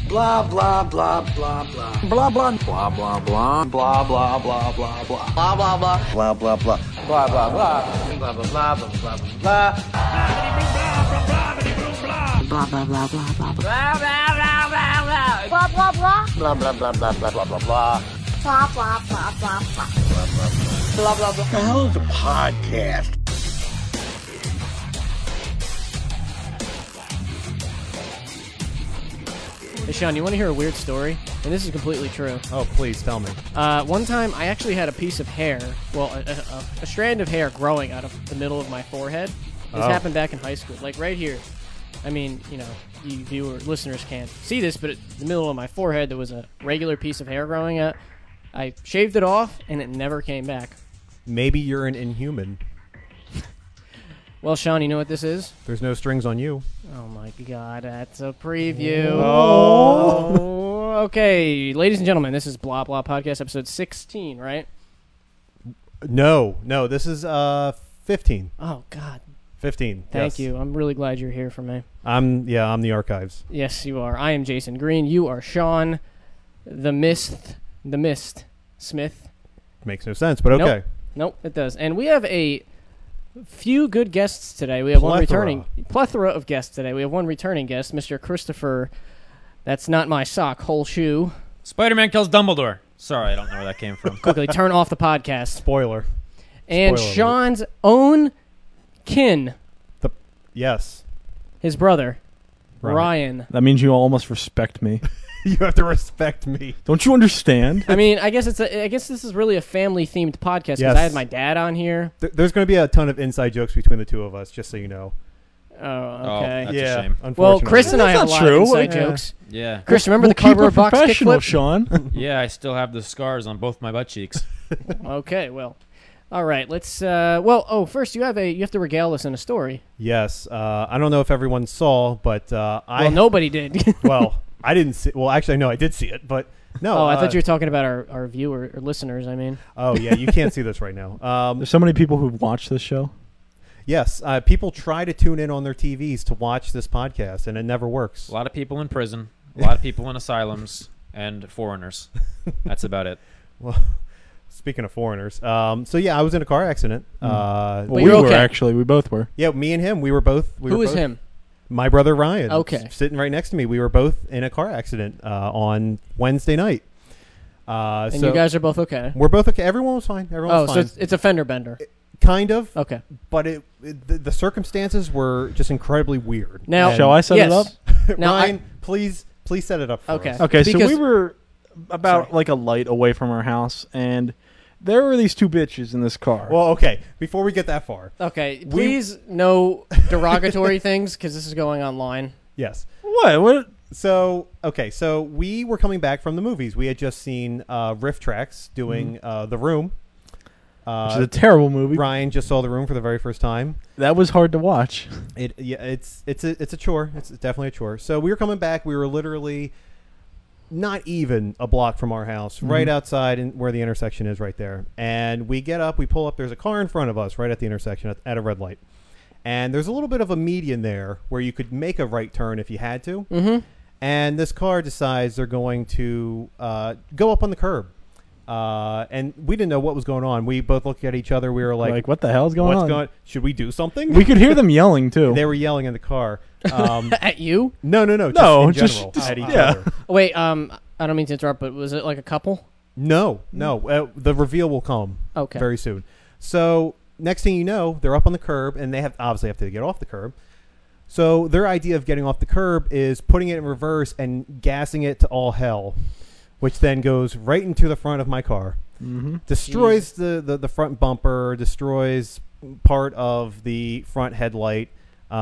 Blah, blah, blah, blah, blah. Blah, blah, blah, blah, blah. Blah, blah, blah, blah, blah. Blah, blah, blah. Blah, blah, blah. Blah, blah, blah. Blah, blah, blah, blah, blah, blah. Blah, blah, blah, blah, blah, blah. Blah, blah, blah, blah, blah. Blah, blah, blah. Blah, blah, blah, blah, blah, blah, blah, blah. Blah, blah, blah, blah, blah. Blah, blah, blah. The hell is a podcast? Hey, Sean, you want to hear a weird story? And this is completely true. Oh, please tell me. One time, I actually had a piece of hair, well, a strand of hair growing out of the middle of my forehead. This happened back in high school, like right here. I mean, you know, you listeners can't see this, but at the middle of my forehead, there was a regular piece of hair growing out. I shaved it off, and it never came back. Maybe you're an inhuman. Well, Sean, you know what this is? There's no strings on you. Oh, my God, that's a preview. Oh. Okay, ladies and gentlemen, this is Blah Blah Podcast, episode 16, right? No, this is 15. Oh, God. 15. Thank yes. you. I'm really glad you're here for me. I'm the archives. Yes, you are. I am Jason Green. You are Sean, the Mist Smith. Makes no sense, but okay. Nope, it does. And we have a few good guests today. We have one returning plethora of guests today. We have one returning guest, Mr. Christopher. That's not my sock. Whole shoe. Spider-Man kills Dumbledore. Sorry, I don't know where that came from. Quickly turn off the podcast. Spoiler. And Spoiler Sean's own kin, Yes. his brother, Right. Ryan. That means you almost respect me. You have to respect me. Don't you understand? I mean, I guess this is really a family-themed podcast because Yes. I had my dad on here. There's going to be a ton of inside jokes between the two of us, just so you know. Oh, okay. That's a shame. Well, Unfortunately. Chris and I have a That's lot not of true. inside Yeah. jokes. Yeah. Chris, remember the keep cardboard it box professional, kickflip? Sean. Yeah, I still have the scars on both my butt cheeks. Okay, well, all right. Let's. First you have to regale us in a story. Yes. I don't know if everyone saw, but Nobody did. Well, I didn't see. Well, actually, no, I did see it, but no. Oh, I thought you were talking about our viewer or listeners. I mean. Oh yeah, you can't see this right now. There's so many people who've watched this show. Yes, people try to tune in on their TVs to watch this podcast, and it never works. A lot of people in prison, a lot of people in asylums, and foreigners. That's about it. Well, speaking of foreigners, so yeah, I was in a car accident. Well, But we you're were okay. actually. We both were. Yeah, me and him, we were both. Who is him? My brother Ryan. Okay. Sitting right next to me. We were both in a car accident on Wednesday night. And so you guys are both okay. we're both okay. Everyone was fine. Everyone was So fine. it's a fender bender. Kind of. Okay. But the circumstances were just incredibly weird. Now, And Shall I set it up? Now, Ryan, please set it up for Okay. us. Okay, so Because- we were about like a light away from our house, and there were these two bitches in this car. Well, okay. Before we get that far, Okay, please no derogatory things because this is going online. yes. what? So we were coming back from the movies. We had just seen Riff Tracks doing The Room. Which is a terrible movie. Ryan just saw The Room for the very first time. That was hard to watch. It's a chore. It's definitely a chore. So we were coming back. We were literally not even a block from our house, right outside where the intersection is right there. And we get up, we pull up. There's a car in front of us right at the intersection at a red light. And there's a little bit of a median there where you could make a right turn if you had to. Mm-hmm. And this car decides they're going to go up on the curb. And we didn't know what was going on. We both looked at each other. We were like what the hell is going on? Should we do something? We could hear them yelling too. They were yelling in the car. At you? No. No, Just just- in general, at each yeah. other. Oh, wait, I don't mean to interrupt, but was it like a couple? No. The reveal will come Okay. very soon. So next thing you know, they're up on the curb, and they obviously have to get off the curb. So their idea of getting off the curb is putting it in reverse and gassing it to all hell, which then goes right into the front of my car. Mm-hmm. Destroys the front bumper, destroys part of the front headlight,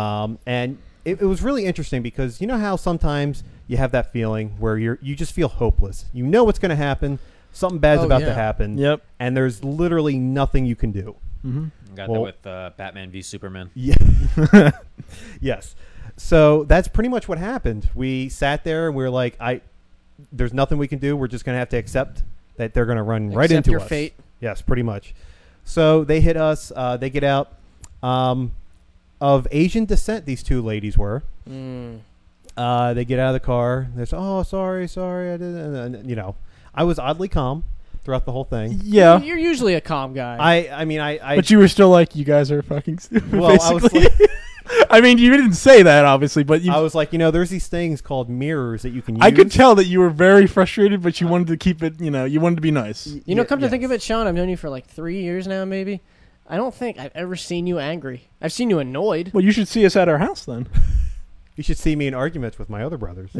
and it was really interesting because you know how sometimes you have that feeling where you just feel hopeless. You know what's going to happen, something bad's about to happen, Yep. and there's literally nothing you can do. Mm-hmm. Got Well- that with Batman v Superman. Yeah. Yes. So that's pretty much what happened. We sat there and we were like, there's nothing we can do. We're just going to have to accept that they're going to run right Accept into your us. fate. Yes, pretty much. So they hit us. They get out. Of Asian descent, these two ladies were. They get out of the car. They're sorry, I didn't. And, I was oddly calm throughout the whole thing. Yeah. You're usually a calm guy. I But you were still like, you guys are fucking stupid, well, I was basically. I mean, you didn't say that, obviously, but I was like, there's these things called mirrors that you can use. I could tell that you were very frustrated, but you wanted to keep it, you wanted to be nice. Come to think of it, Sean, I've known you for like 3 years now, maybe. I don't think I've ever seen you angry. I've seen you annoyed. Well, you should see us at our house then. You should see me in arguments with my other brothers.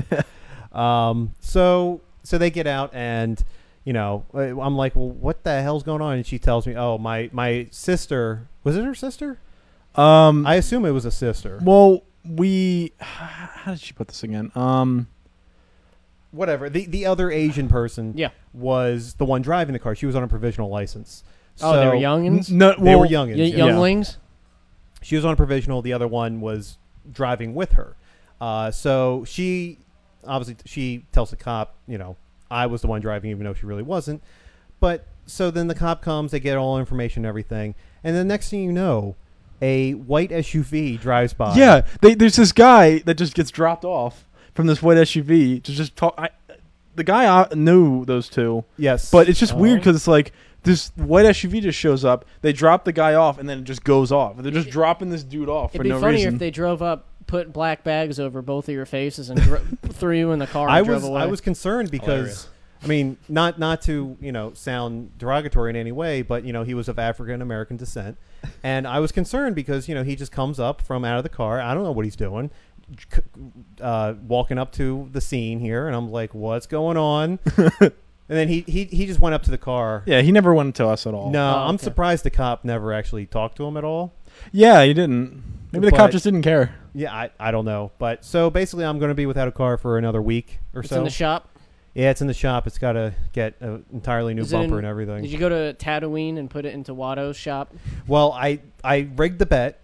So they get out, and I'm like, well, what the hell's going on? And she tells me, oh, my sister, was it her sister? I assume it was a sister. Well, how did she put this again? Whatever. The other Asian person was the one driving the car. She was on a provisional license. Oh, they were youngins? They were youngins. Younglings? She was on a provisional. The other one was driving with her. So she tells the cop, I was the one driving, even though she really wasn't. But so then the cop comes, they get all information and everything. And the next thing you know, a white SUV drives by. Yeah, there's this guy that just gets dropped off from this white SUV to just talk. The guy knew those two. Yes. But it's just weird because it's like this white SUV just shows up, they drop the guy off, and then it just goes off. They're just dropping this dude off for no reason. It'd be funnier if they drove up, put black bags over both of your faces, and threw you in the car and drove away. I was concerned because... Hilarious. Not to sound derogatory in any way, but he was of African American descent, and I was concerned because he just comes up from out of the car. I don't know what he's doing, walking up to the scene here, and I'm like, what's going on? And then he just went up to the car. Yeah, he never went to us at all. No, I'm surprised the cop never actually talked to him at all. Yeah, he didn't. Maybe the cop just didn't care. Yeah, I don't know. But so basically, I'm going to be without a car for another week or so. It's in the shop. Yeah, it's in the shop. It's got to get an entirely new bumper and everything. Did you go to Tatooine and put it into Watto's shop? Well, I rigged the bet.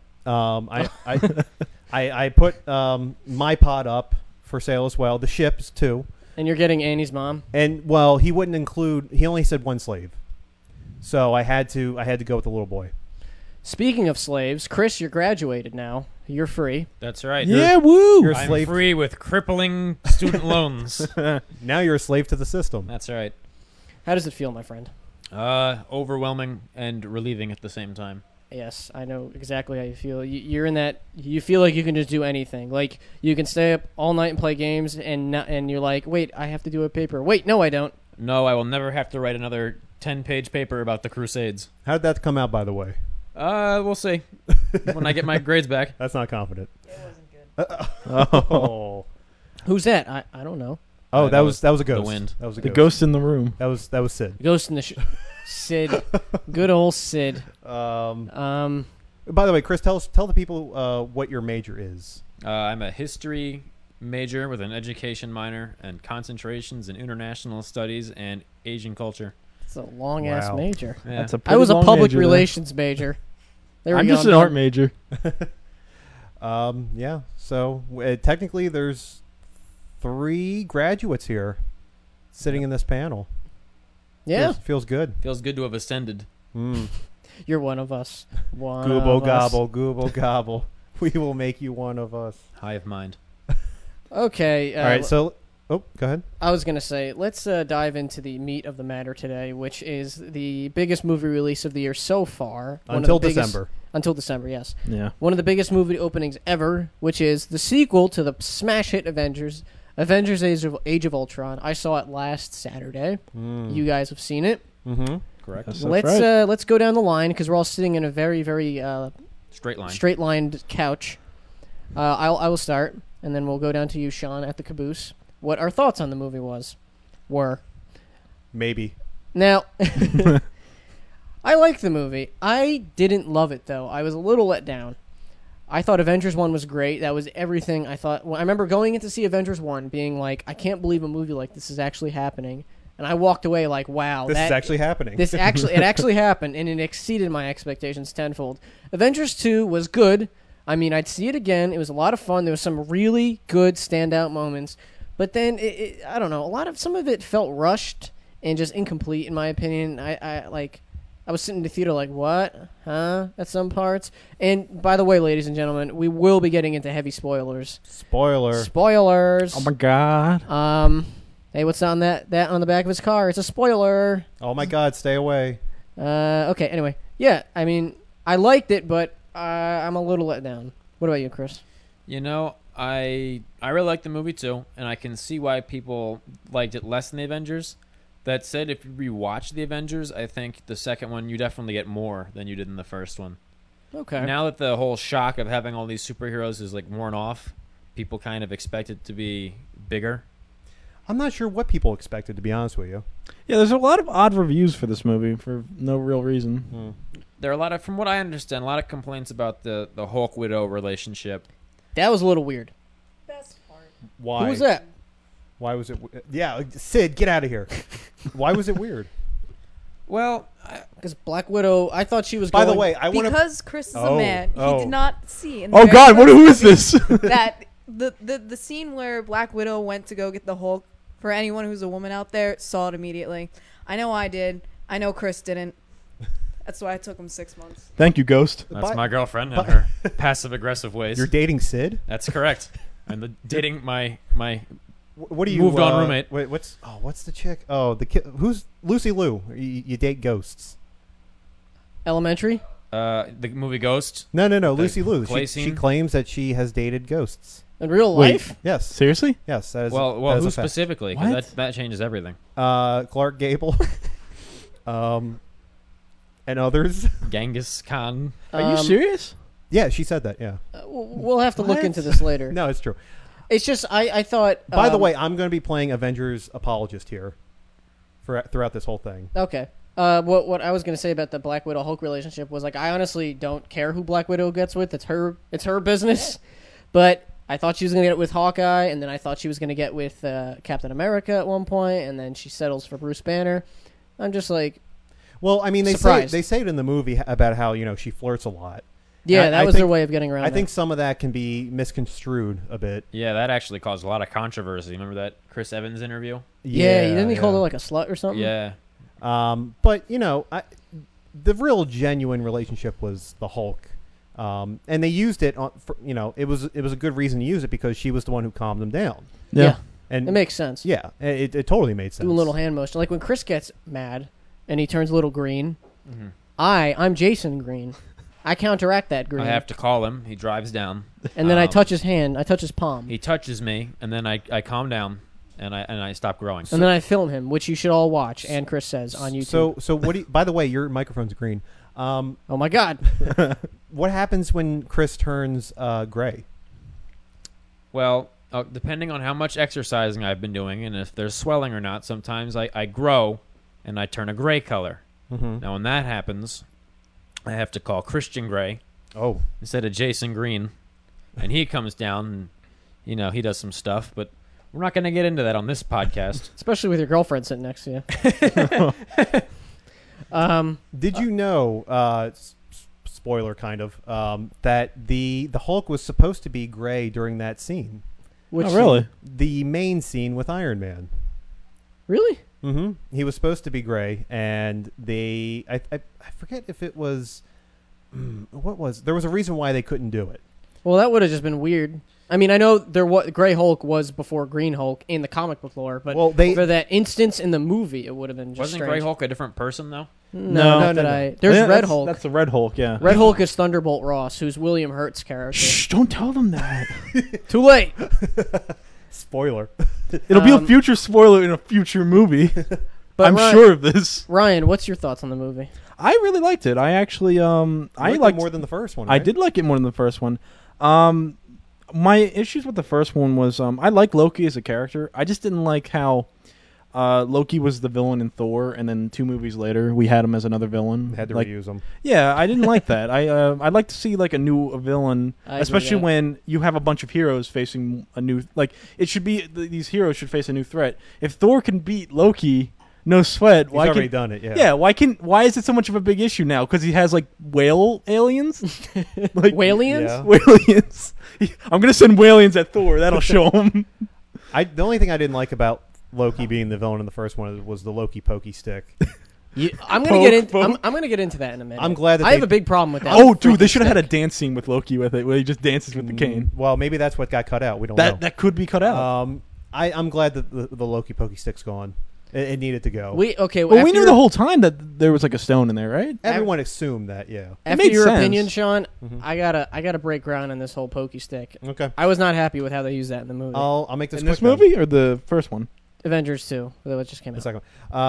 I put my pod up for sale as well. The ships too. And you're getting Annie's mom. And well, he wouldn't include. He only said one slave, so I had to go with the little boy. Speaking of slaves, Chris, you're graduated now. You're free. That's right. Yeah, woo! You're a I'm slave. free with crippling student loans. Now you're a slave to the system. That's right. How does it feel, my friend? Overwhelming and relieving at the same time. Yes, I know exactly how you feel. You're in that. You feel like you can just do anything. Like you can stay up all night and play games, and you're like, wait, I have to do a paper. Wait, no, I don't. No, I will never have to write another 10-page paper about the Crusades. How did that come out, by the way? We'll see when I get my grades back. That's not confident. It wasn't good. Oh. Who's that? I don't know. Oh, that was a ghost. The wind. That was a The ghost. ghost in the room. That was Sid. Ghost in the Sid. Good old Sid. By the way, Chris, tell the people what your major is. I'm a history major with an education minor and concentrations in international studies and Asian culture. It's a long ass Wow. major. Yeah. That's a I was a long public major there. relations major. There we I'm go, just an done. art major. Yeah. So technically, there's 3 graduates here sitting in this panel. Yeah, Feels good. Feels good to have ascended. you're one of us. One Goobo of us. gobble, goobo gobble. We will make you one of us. High of mind. Okay. All right. So, go ahead. I was going to say, let's dive into the meat of the matter today, which is the biggest movie release of the year so far. Until December. Until December, yes. Yeah. One of the biggest movie openings ever, which is the sequel to the smash hit Avengers Age of Ultron. I saw it last Saturday. You guys have seen it. Mm-hmm. Correct. Yes. Let's go down the line because we're all sitting in a very, very Straight line. straight-lined couch. I will start, and then we'll go down to you, Sean, at the caboose. What our thoughts on the movie were. Maybe. Now, I liked the movie. I didn't love it, though. I was a little let down. I thought Avengers 1 was great. That was everything I thought. Well, I remember going in to see Avengers 1 being like, I can't believe a movie like this is actually happening. And I walked away like, wow. This is actually happening. It actually happened, and it exceeded my expectations tenfold. Avengers 2 was good. I mean, I'd see it again. It was a lot of fun. There was some really good standout moments. But then, I don't know, some of it felt rushed and just incomplete, in my opinion. I was sitting in the theater like, what? Huh? At some parts. And by the way, ladies and gentlemen, we will be getting into heavy spoilers. Spoilers. Oh my god. Hey, what's on that on the back of his car? It's a spoiler. Oh my God, stay away. Okay, anyway. Yeah, I mean, I liked it, but I'm a little let down. What about you, Chris? You know, I really liked the movie too, and I can see why people liked it less than the Avengers. That said, if you rewatch the Avengers, I think the second one you definitely get more than you did in the first one. Okay. Now that the whole shock of having all these superheroes is like worn off, people kind of expect it to be bigger. I'm not sure what people expected, to be honest with you. Yeah, there's a lot of odd reviews for this movie for no real reason. There are a lot of, from what I understand, a lot of complaints about the Hulk Widow relationship. That was a little weird. Best part. Why? Who was that? Why was it? Yeah, Sid, get out of here. Why was it weird? Well, Because Black Widow, I thought she was By going... the way, I want to. Because Chris is Oh, a man, oh. he did not see. In the Oh very god, first who is movie this? That the scene where Black Widow went to go get the Hulk. For anyone who's a woman out there, saw it immediately. I know I did. I know Chris didn't. That's why it took him 6 months. Thank you, Ghost. that's But- my girlfriend and her passive-aggressive ways. You're dating Sid? That's correct. I'm dating my What do you moved on roommate. Wait, what's the chick? Oh, the kid. Who's Lucy Liu? You date ghosts? Elementary? the movie Ghost. No. Lucy Liu. play She scene? claims that she has dated ghosts. In real Wait. life? Yes. Seriously? Yes. That is, Well, that is who a fact. specifically? 'Cause What? that changes everything. Clark Gable. And others. Genghis Khan. Are you serious? Yeah, she said that. Yeah. We'll have to look What? into this later. No, it's true. It's just, I thought... By the way, I'm going to be playing Avengers apologist here throughout this whole thing. Okay. What I was going to say about the Black Widow Hulk relationship was, like, I honestly don't care who Black Widow gets with. It's her business. But I thought she was going to get it with Hawkeye, and then I thought she was going to get with Captain America at one point, and then she settles for Bruce Banner. I'm just like... Well, I mean, they Surprised. say it in the movie about how she flirts a lot. Yeah, And that I was think- their way of getting around I that. think some of that can be misconstrued a bit. Yeah, that actually caused a lot of controversy. Remember that Chris Evans interview? Yeah, didn't he call her, like, a slut or something? Yeah. But the real genuine relationship was the Hulk, and they used it on. It was a good reason to use it because she was the one who calmed them down, Yeah. and It makes sense. yeah, it totally made sense. Do a little hand motion. Like when Chris gets mad and he turns a little green, Mhm. I'm Jason Green. I counteract that green. I have to call him. He drives down. and then I um, touch his hand. I touch his palm. He touches me, and then I calm down, and I stop growing. And then I film him, which you should all watch. And Chris says on YouTube. So what do you? By the way, your microphone's green. Oh my God! What happens when Chris turns gray? Well, depending on how much exercising I've been doing and if there's swelling or not, sometimes I grow and I turn a gray color. Mm-hmm. Now, when that happens, I have to call Christian Grey Oh, instead of Jason Green, and he comes down and he does some stuff, but we're not going to get into that on this podcast. Especially with your girlfriend sitting next to you. did you know? Spoiler, kind of. That the Hulk was supposed to be gray during that scene. Which Oh, really? The main scene with Iron Man. Really? Mm-hmm. He was supposed to be gray, and I forget if it was there was a reason why they couldn't do it. Well, that would have just been weird. I mean, I know Gray Hulk was before Green Hulk in the comic book lore, but Well, for that instance in the movie, it would have been just Wasn't strange. Grey Hulk a different person, though? No, No, not that no. There's Yeah, Red that's- Hulk. That's the Red Hulk, yeah. Red Hulk is Thunderbolt Ross, who's William Hurt's character. Shh, don't tell them that. Too late. Spoiler. It'll be a future spoiler in a future movie. But I'm Ryan, sure of this. Ryan, what's your thoughts on the movie? I really liked it. I actually, I liked liked it more than the first one. I Right? did like it more than the first one. My issues with the first one was I like Loki as a character. I just didn't like how Loki was the villain in Thor, and then 2 movies later we had him as another villain. Had to like, reuse them. yeah, I didn't like that. I'd like to see like a new villain, I agree especially with that. when you have a bunch of heroes facing a new. Like it should be these heroes should face a new threat. If Thor can beat Loki, no sweat. He's Why already can? done it. Yeah. Yeah, why is it so much of a big issue now? Because he has like whale aliens, like Walians? Yeah. Whalians. I'm gonna send Whalians at Thor. That'll show him. The only thing I didn't like about Loki being the villain in the first one was the Loki pokey stick. I'm gonna get into. I'm gonna get into that in a minute. I'm glad that I they- have a big problem with that. Oh, dude, they freaking should have had a stick. dance scene with Loki with it, where he just dances with the cane. Well, maybe that's what got cut out. We don't know. That could be cut out. I'm glad that the Loki Pokey stick's gone. It needed to go. Okay. Well, we after knew your- the whole time that there was like a stone in there, right? Everyone assumed that, yeah. After made your sense. opinion, Sean, Mhm. I gotta break ground on this whole pokey stick. Okay. I was not happy with how they used that in the movie. I'll make this In quick this movie or the first one? Avengers 2, that just came then. out. The second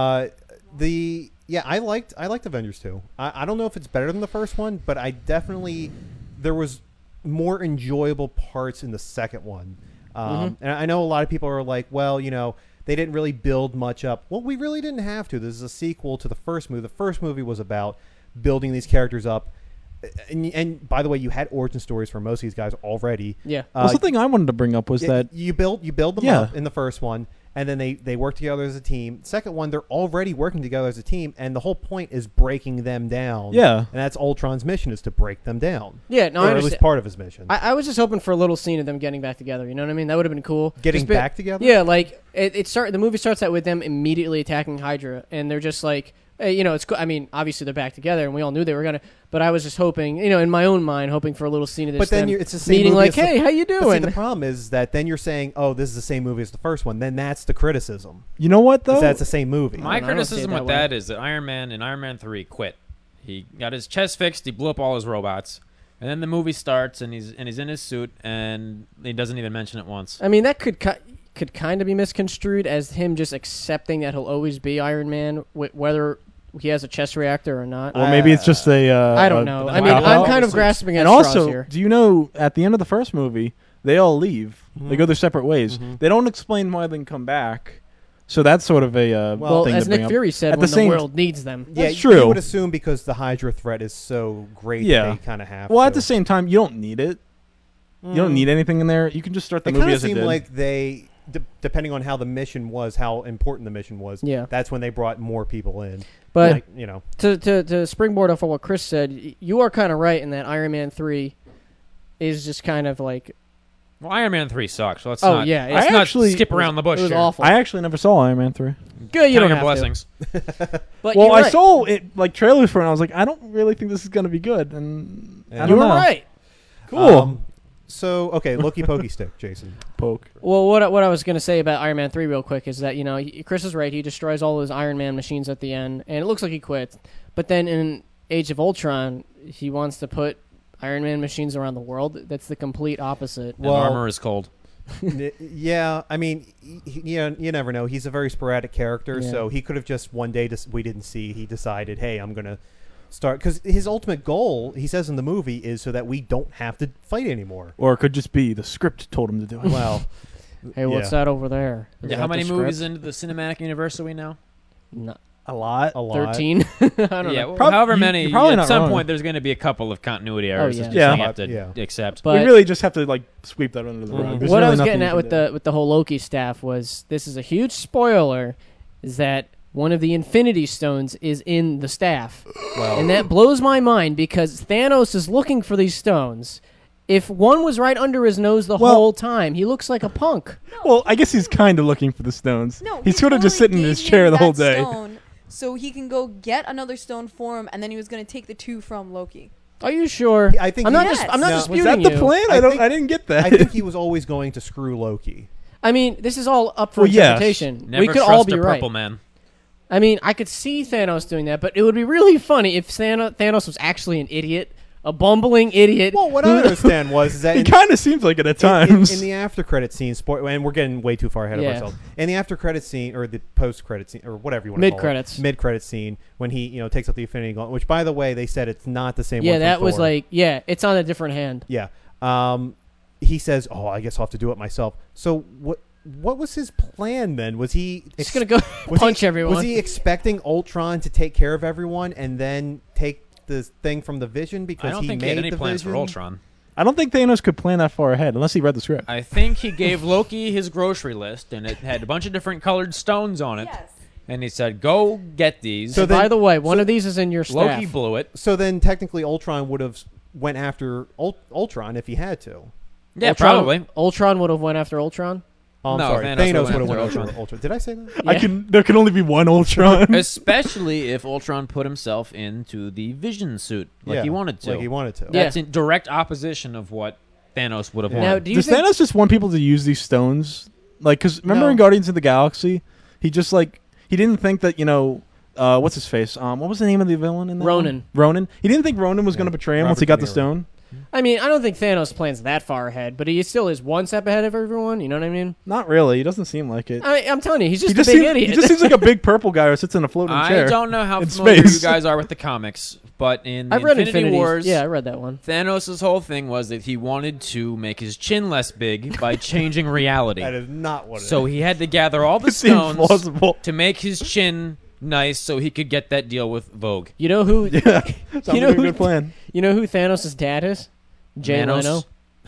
one. I liked Avengers 2. I don't know if it's better than the first one, but I definitely there was more enjoyable parts in the second one. And I know a lot of people are like, well, they didn't really build much up. Well, we really didn't have to. This is a sequel to the first movie. The first movie was about building these characters up. And by the way, you had origin stories for most of these guys already. Yeah. Well, something I wanted to bring up was that you build them Yeah. up in the first one, and then they work together as a team. Second one, they're already working together as a team, and the whole point is breaking them down. Yeah. and that's Ultron's mission, is to break them down. Yeah, no, I or at understand. least part of his mission. I was just hoping for a little scene of them getting back together. You know what I mean? That would have been cool. Getting Just back together? Yeah, like the movie starts out with them immediately attacking Hydra, and they're just like, hey, it's cool. I mean, obviously they're back together, and we all knew they were gonna. But I was just hoping, in my own mind, hoping for a little scene of this. But then them it's the same meeting, movie like, as the- hey, how you But see, doing? the problem is that then you're saying, oh, this is the same movie as the first one. Then that's the criticism. you know what though? Is that's the same movie. My I don't see it criticism that with way. that is that Iron Man in Iron Man 3 quit. He got his chest fixed. He blew up all his robots, and then the movie starts, and he's in his suit, and he doesn't even mention it once. I mean, that could kind of be misconstrued as him just accepting that he'll always be Iron Man, whether he has a chest reactor or not. Or maybe it's just a. I don't know. I mean, Wow. I'm kind of grasping at And straws also, here. do you know at the end of the first movie they all leave? They go their separate ways. Mhm. They don't explain why they can come back. So that's sort of a Well, thing as to bring Nick up. Fury said, At when the the same- world needs them. Yeah, That's true. You would assume because the Hydra threat is so great Yeah. that they kind of have Well, to. at the same time, you don't need it. You don't need anything in there. You can just start the It movie kind of as it seemed did. like they, depending on how the mission was, how important the mission was. Yeah. That's when they brought more people in. But Like, to springboard off of what Chris said, you are kind of right in that Iron Man 3 is just kind of like, Well, Iron Man 3 sucks. So let's Oh, not, yeah, let's I not actually- skip around the bush it was here. awful. I actually never saw Iron Man 3. Good, you Count don't your have blessings. to. But Well, you're I right. saw it like trailers for it, and I was like, I don't really think this is going to be good. And I Yeah. don't You were know. right. Cool. So, okay, Loki Pokey Stick, Jason. Poke. Well, what I was going to say about Iron Man 3 real quick is that, Chris is right. He destroys all his Iron Man machines at the end, and it looks like he quit. But then in Age of Ultron, he wants to put Iron Man machines around the world. That's the complete opposite. And Well- armor is cold. Yeah, I mean, you never know. He's a very sporadic character, Yeah. so he could have just one day we didn't see. He decided, hey, I'm gonna start, because his ultimate goal, he says in the movie, is so that we don't have to fight anymore. Or it could just be the script told him to do it. Well, Hey, what's yeah. that over there? Is Yeah, that how the many script? movies into the cinematic universe are we now? No, A lot. A lot. 13? I don't Yeah, know. well, Prob- however you- many. you're probably At not some wrong. point, there's going to be a couple of continuity errors. yeah. It's just Yeah. something you have to Yeah. accept. But we really just have to like sweep that under the Mhm. rug. There's what I really was nothing getting you at can with do. the whole Loki staff was, this is a huge spoiler, is that one of the Infinity Stones is in the staff. Well, And that blows my mind because Thanos is looking for these stones. If one was right under his nose the Well- whole time, he looks like a punk. Well, I guess he's kind of looking for the stones. No, he's sort of just sitting in his chair the whole day. Stone so he can go get another stone for him, and then he was going to take the two from Loki. Are you sure? I think I'm he- not. Yes. I'm not No. Was disputing that the you. plan? I I don't. think- I didn't get that. I think he was always going to screw Loki. I mean, this is all up for Well, yes. interpretation. Never We could trust all be a right. purple man. I mean, I could see Thanos doing that, but it would be really funny if Thanos was actually an idiot, a bumbling idiot. Well, what I understand was that he in, kind of seems like it at times. in the after credit scene, and we're getting way too far ahead Yeah. of ourselves. In the after credit scene, or the post credit scene, or whatever you want to call Mid-credits. it, mid credit scene, when he takes out the Infinity Gauntlet, which by the way they said it's not the same. yeah, one from that was Thor. like, yeah, it's on a different hand. Yeah. He says, "Oh, I guess I'll have to do it myself." So what was his plan then? Was he He's gonna go was punch he, everyone. Was he expecting Ultron to take care of everyone and then take the thing from the Vision because I don't he think he made had any the plans Vision? for Ultron. I don't think Thanos could plan that far ahead unless he read the script. I think he gave Loki his grocery list, and it had a bunch of different colored stones on it. Yes. And he said, "Go get these." So And then- by the way, one of these is in your staff. Loki blew it. So then technically Ultron would have went after Ultron if he had to. Yeah, Ultron, probably. Ultron would have went after Ultron. Oh, I'm No, sorry. Thanos Thanos would've would have went went after Ultron. Did I say that? There can only be one Ultron. Especially if Ultron put himself into the Vision suit like he wanted to. Like he wanted to. Yeah. That's in direct opposition of what Thanos would have Yeah. Now, wanted. do you Does think Thanos just want people to use these stones? Like, because remember No. in Guardians of the Galaxy, he just like he didn't think that what's his face? What was the name of the villain in that Ronan. one? Ronan. He didn't think Ronan was going to betray him once he Robert got the De Niro. stone. I mean, I don't think Thanos plans that far ahead, but he still is one step ahead of everyone. You know what I mean? Not really. He doesn't seem like it. I'm telling you, he's just he just a big seems, idiot. He just seems like a big purple guy who sits in a floating chair. I don't know how in familiar space. you guys are with the comics, but in I've read Infinity Infinity Wars, Yeah, I read that one. Thanos' whole thing was that he wanted to make his chin less big by changing reality. That is not what it So he had to gather all the It seems stones plausible. to make his chin nice so he could get that deal with Vogue. You know who? Yeah, sounds You know like a who- good plan. You know who Thanos' dad is? Jay Manos. Leno.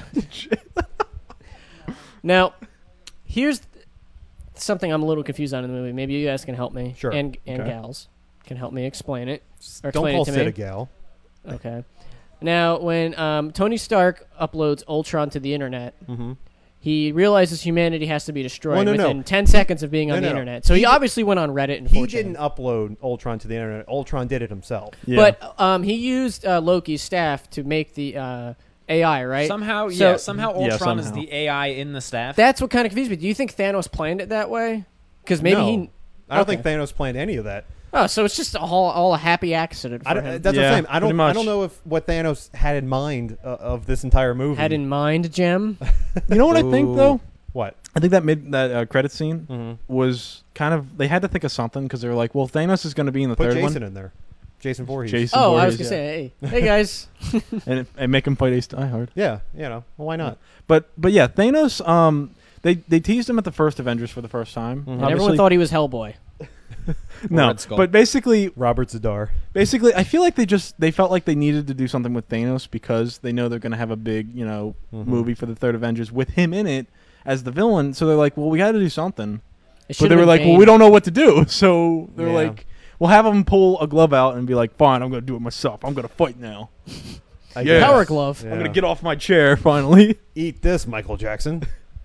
Now, here's something I'm a little confused on in the movie. Maybe you guys can help me. Sure. And Okay. gals can help me explain it. Or Don't explain call it to Sid me. a gal. Okay. Now, when Tony Stark uploads Ultron to the internet, Mm-hmm. he realizes humanity has to be destroyed Well, no, no. within 10 seconds of being No, on the no, no. internet. So he He did- obviously went on Reddit and He 4chan. didn't upload Ultron to the internet. Ultron did it himself. Yeah. But he used Loki's staff to make the AI, right? Somehow, So- somehow Yeah, Ultron is somehow. the AI in the staff. That's what kind of confused me. Do you think Thanos planned it that way? Because maybe No. he... I don't Okay. think Thanos planned any of that. Oh, so it's just all a happy accident for I don't, him. that's what Yeah, I'm saying. I pretty don't. much. I don't know if what Thanos had in mind of this entire movie. Had in mind, Jem. You know what I think though? What? I think that credit scene Mm-hmm. was kind of they had to think of something because they were like, well, Thanos is going to be in the Put third Jason one. in there. Jason Voorhees. Jason Oh, I was Voorhees, gonna say, hey guys. and make him fight Ace Die Hard. Yeah. Well, why not? But yeah, Thanos. They teased him at the first Avengers for the first time. Mhm. And everyone thought he was Hellboy. no, Red Skull. but basically, Robert Zadar. I feel like they felt like they needed to do something with Thanos because they know they're going to have a big, movie for the third Avengers with him in it as the villain. So they're like, well, we got to do something. It But should've they were been like, well, Bane. we don't know what to do. So they're Yeah. like, we'll have him pull a glove out and be like, fine, I'm going to do it myself. I'm going to fight now. I Yeah. guess. Power glove. Yeah. I'm going to get off my chair finally. Eat this, Michael Jackson.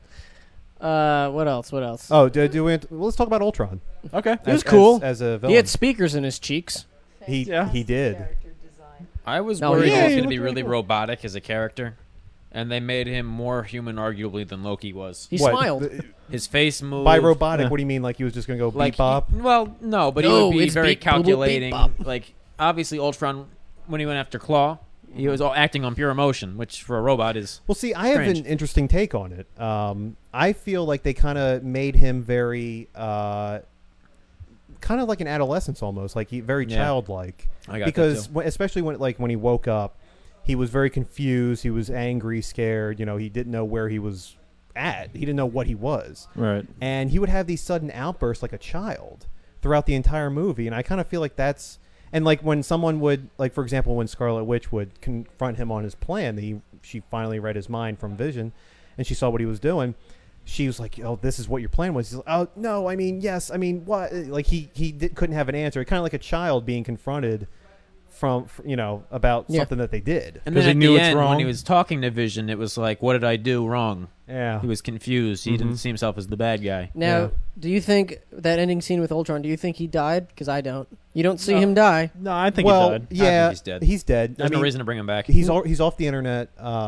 What else? Oh, let's talk about Ultron. Okay. He was cool. as a villain. He had speakers in his cheeks. He did. I was No, worried yeah, he was he going to be looked really really cool. robotic as a character, and they made him more human, arguably, than Loki was. He What? smiled. His face moved. By robotic, Yeah. what do you mean? Like he was just going to go like beep bop? Well, no, but No, he would be it's very beep, boop, boop, beep, calculating. bop. Like obviously, Ultron when he went after Claw, he was all acting on pure emotion, which for a robot is. Well, see, I have Strange. an interesting take on it. I feel like they kind of made him very, kind of like an adolescence almost, like very Yeah. childlike. I got Because that too. especially when he woke up, he was very confused. He was angry, scared. He didn't know where he was at. He didn't know what he was, Right. and he would have these sudden outbursts like a child throughout the entire movie. And I kind of feel like that's. And like when someone would, like for example, when Scarlet Witch would confront him on his plan, she finally read his mind from Vision, and she saw what he was doing. She was like, "Oh, this is what your plan was." He's like, "Oh no, I mean yes, I mean what?" Like couldn't have an answer. Kind of like a child being confronted about Yeah. something that they did. And 'Cause then he at knew the it's end, wrong. when he was talking to Vision, it was like, "What did I do wrong?" Yeah, He was confused. He didn't see himself as the bad guy. Now, Yeah. do you think that ending scene with Ultron? Do you think he died? Because I don't. You don't see No. him die. No, I think well, he died. yeah, he's dead. He's dead. There's I no mean, reason to bring him back. He's off the internet.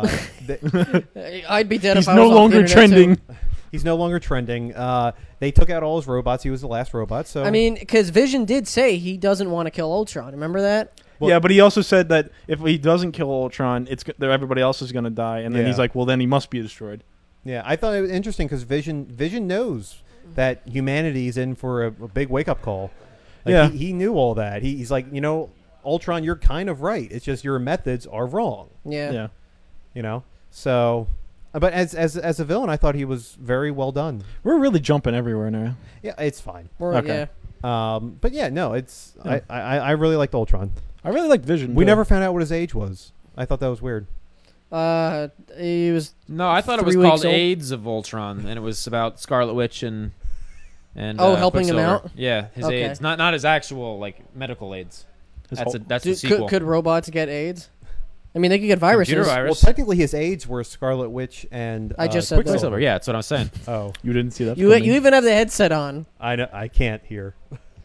I'd be dead He's if I no was off the longer internet, trending. too. He's no longer trending. They took out all his robots. He was the last robot. So I mean, because Vision did say he doesn't want to kill Ultron. Remember that? Well- yeah, but he also said that if he doesn't kill Ultron, everybody else is going to die, and then Yeah. he's like, well, then he must be destroyed. yeah, I thought it was interesting because Vision knows that humanity's in for a big wake up call. Like, Yeah. he knew all that. He's like, Ultron, you're kind of right. It's just your methods are wrong. Yeah. So, but as a villain, I thought he was very well done. We're really jumping everywhere now. Yeah, it's fine. Okay. But yeah, no, it's Yeah. I really liked Ultron. I really like Vision. We too. never found out what his age was. I thought that was weird. He was. No, I thought it was 3 called weeks old. AIDS of Ultron, and it was about Scarlet Witch and helping him Quicksilver. out? Yeah, his Okay. AIDS, not his actual medical AIDS. His That's whole- that's the sequel. Could robots get AIDS? I mean, they could get viruses. Computer Well, virus. technically, his aides were Scarlet Witch and I just said that. Quicksilver. Yeah, that's what I'm saying. Oh, You didn't see that. You coming. even have the headset on. I know. I can't hear.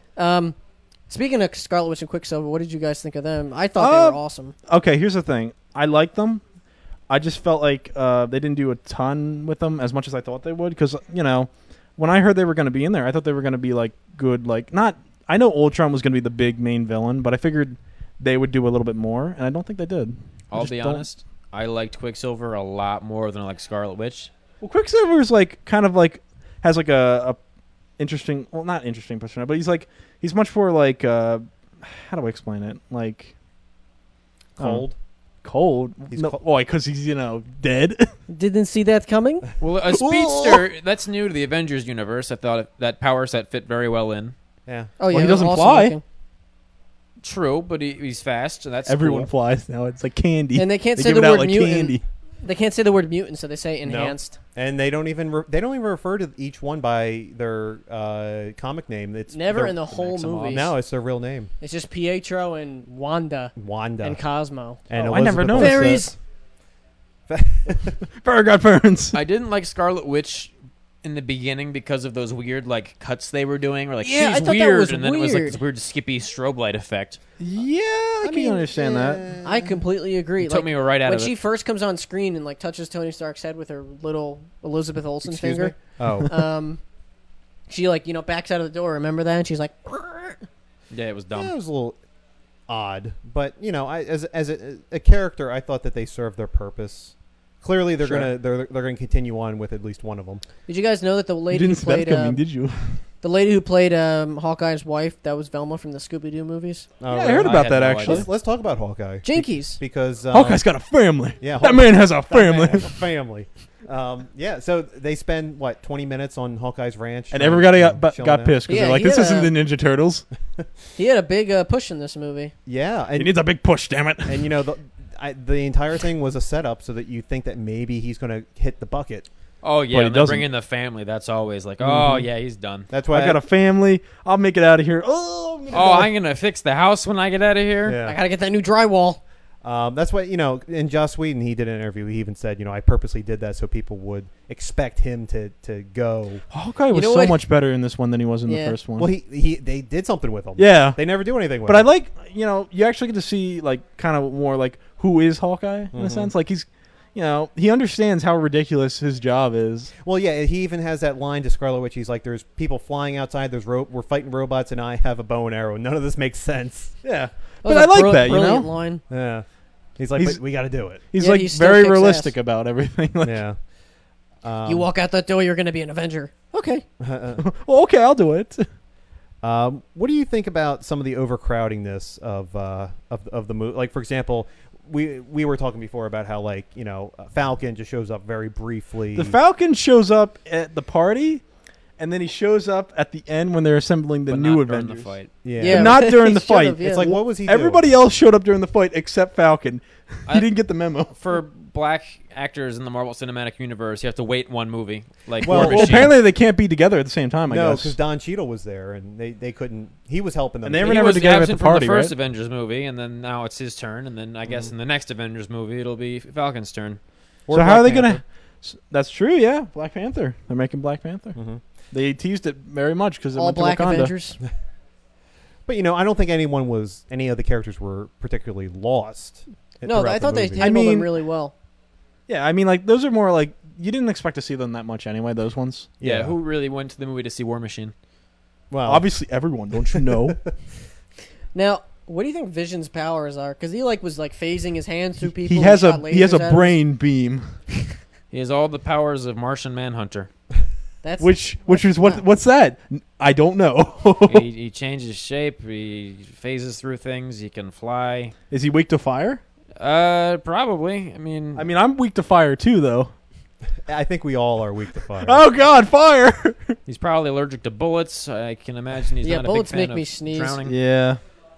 Speaking of Scarlet Witch and Quicksilver, what did you guys think of them? I thought they were awesome. Okay, here's the thing. I like them. I just felt like they didn't do a ton with them as much as I thought they would. Because, when I heard they were going to be in there, I thought they were going to be, like, good. Like, not... I know Ultron was going to be the big main villain, but I figured they would do a little bit more, and I don't think they did. I'll be honest. I liked Quicksilver a lot more than I liked Scarlet Witch. Well, Quicksilver's, like, kind of, like... Has, like, a interesting... Well, not interesting personality, but he's, like... He's much more, like... how do I explain it? Like... Cold. Cold? He's No, cold. why? Because he's, dead? Didn't see that coming. Well, a speedster, that's new to the Avengers universe. I thought that power set fit very well in. Yeah. Oh yeah, Well, he doesn't awesome fly. looking. True, but he's fast, and that's Everyone cool. flies now. It's like candy. And they can't say give the it out word like mutant. candy. They can't say the word mutant, so they say enhanced. And they don't even refer to each one by their comic name. It's Never their- in the whole Maximoff. movie. No, it's their real name, It's just Pietro and Wanda Wanda. and Cosmo. And Oh, I never Elizabeth noticed Olsen. Fairies. Paragon Ferns. I didn't like Scarlet Witch in the beginning because of those weird like cuts they were doing. Where like Yeah, I she's thought that weird, was and then it was like weird. this weird skippy strobe light effect. Yeah, I can understand that. I completely agree. It took me right out when of she it. first comes on screen and like touches Tony Stark's head with her little Elizabeth Olsen Excuse finger. me? Oh, She backs out of the door. Remember that? And she's like, Yeah, it was dumb. yeah, it was a little odd, but as a character, I thought that they served their purpose. Clearly, they're Sure. gonna continue on with at least one of them. did you guys know that the You lady who didn't see that played coming, did you? the lady who played Hawkeye's wife, that was Velma from the Scooby Doo movies? Oh, Yeah, I heard I about had that no actually. idea. Let's talk about Hawkeye. Jinkies. Because Hawkeye's got a family. Yeah, that man has a family. Has a family. Yeah, so they spend 20 minutes on Hawkeye's ranch, And everybody got chilling out. pissed because Yeah, they're like, he "This had isn't a- the Ninja Turtles. He had a big push in this movie. Yeah, He and needs a big push, damn it." the entire thing was a setup so that you think that maybe he's going to hit the bucket. Oh But yeah, he and then doesn't. bring in the family. That's always like, oh yeah, he's done. That's why I got a family. I'll make it out of here. Oh, I'm gonna Oh, die. I'm gonna fix the house when I get out of here. yeah. I gotta get that new drywall. That's why in Joss Whedon he did an interview. He even said, I purposely did that so people would expect him to go. Hawkeye was know so what? much better in this one than he was in Yeah. the first one. Well, they did something with him. yeah, They never do anything with but I him. like you actually get to see like kind of more like who is Hawkeye in a sense. Like he's he understands how ridiculous his job is. Well, yeah, he even has that line to Scarlet Witch. He's like, "There's people flying outside. We're fighting robots, and I have a bow and arrow. None of this makes sense." Yeah, That but was I a like that. brilliant line. Yeah, he's like, He's- "But we got to do it." He's Yeah, like he still very kicks realistic ass. about everything. Like, Yeah. You walk out that door, you're gonna be an Avenger. Okay. well, okay, I'll do it. What do you think about some of the overcrowdingness of the movie? Like, for example, we were talking before about how Falcon just shows up very briefly. The Falcon shows up at the party, and then he shows up at the end when they're assembling the But new not during Avengers. the fight. yeah, Yeah. But not during He the should've, fight. yeah. It's like, what was he doing? Everybody else showed up during the fight except Falcon. He I- didn't get the memo. For black actors in the Marvel Cinematic Universe, you have to wait one movie. Like Well, War Well, Machine. apparently they can't be together at the same time. I No, guess. because Don Cheadle was there, and they couldn't. He was helping them. And they He were never was together at absent the from party, the first right? Avengers movie, and then now it's his turn, and then I guess in the next Avengers movie it'll be Falcon's turn. Or So how are they Black gonna? Panther. That's true. Yeah, Black Panther. They're making Black Panther. Mhm. They teased it very much because it All went to black Wakanda. Avengers. But I don't think any of the characters were particularly lost. No, throughout I the thought they movie. handled them mean- really well. Yeah, I mean, like those are more like you didn't expect to see them that much anyway. Those ones. Yeah, who really went to the movie to see War Machine? Well, Obviously, everyone. Don't you know? Now, what do you think Vision's powers are? Because he was phasing his hands through people. he has shot a he has lasers at a 'em. brain beam, He has all the powers of Martian Manhunter. That's which is what's that? I don't know. he changes shape. He phases through things. He can fly. Is he weak to fire? Probably. I mean, I'm weak to fire too, though. I think we all are weak to fire. Oh God, fire! he's probably allergic to bullets. I can imagine he's Yeah, not bullets a big fan make me of sneeze. drowning. Yeah,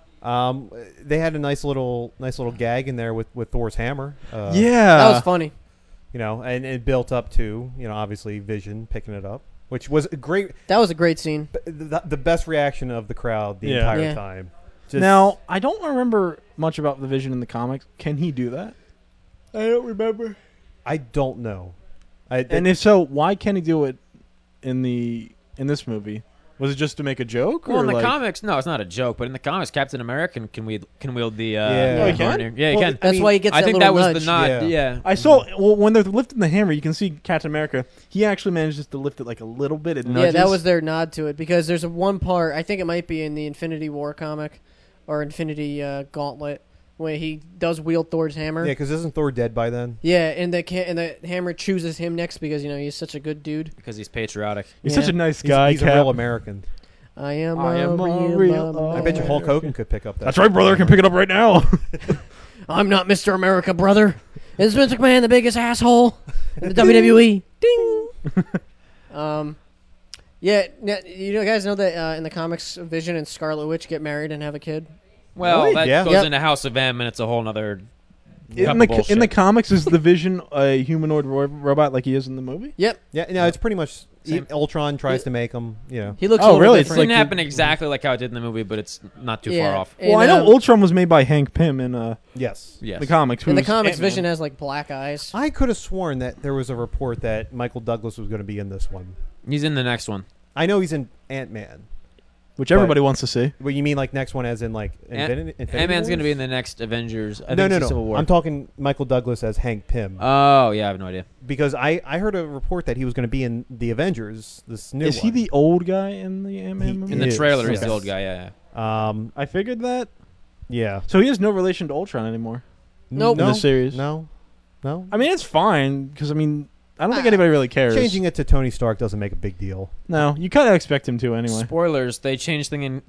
They had a nice little gag in there with Thor's hammer. yeah. that was funny. And it built up to obviously Vision picking it up, which was a great. That was a great scene. The best reaction of the crowd the Yeah. entire Yeah. time. Just, Now I don't remember much about the Vision in the comics. Can he do that? I don't remember. I don't know. And if so, why can't he do it in this movie? Was it just to make a joke? Well, or in the like, comics, no, it's not a joke. But in the comics, Captain America can wield the Yeah. Oh, he can? Mjolnir. Yeah, he Well, can. That's why he gets I that think little that was nudge. the nod. Yeah. Yeah. I saw when they're lifting the hammer, you can see Captain America. He actually manages to lift it like a little bit. It Yeah, nudges. that was their nod to it because there's one part. I think it might be in the Infinity War comic or Infinity Gauntlet where he does wield Thor's hammer. Yeah, because isn't Thor dead by then? Yeah, and the hammer chooses him next because he's such a good dude. Because he's patriotic. He's Yeah. such a nice He's, guy. he's a Cap. real American. I am I a am a real real I bet you Hulk Hogan could pick up that. That's right, brother. I can pick it up right now. I'm not Mr. America, brother. Is Vince McMahon the biggest asshole in the WWE? Ding. Yeah, you guys know that in the comics, Vision and Scarlet Witch get married and have a kid. Well, Really? that Yeah. goes Yep. into House of M, and it's a whole other. in the comics, is the Vision a humanoid robot like he is in the movie? Yep, Yeah, no, it's pretty much Same. Ultron tries to make him. he looks. Oh, a little really? It's different. It didn't like happen exactly like how it did in the movie, but it's not too Yeah. far off. Well, I know Ultron was made by Hank Pym in Yes. Yes. the comics. In the who's comics, Ant-Man. Vision has like black eyes. I could have sworn that there was a report that Michael Douglas was going to be in this one. He's in the next one. I know he's in Ant-Man. which everybody wants to see. Well, you mean like next one as in like Infinity Ant-Man's going to be in Wars? the next Avengers. I No, think no, it's no. Civil War. I'm talking Michael Douglas as Hank Pym. Oh, yeah, I have no idea. Because I heard a report that he was going to be in the Avengers, this new Is he one. the old guy in the Ant-Man He movie? In the is, trailer, he's yes. the old guy, yeah. I figured that. Yeah. So he has no relation to Ultron anymore. Nope. In the series. No. I mean, it's fine because I don't think anybody really cares. Changing it to Tony Stark doesn't make a big deal. No, you kind of expect him to anyway. Spoilers, they change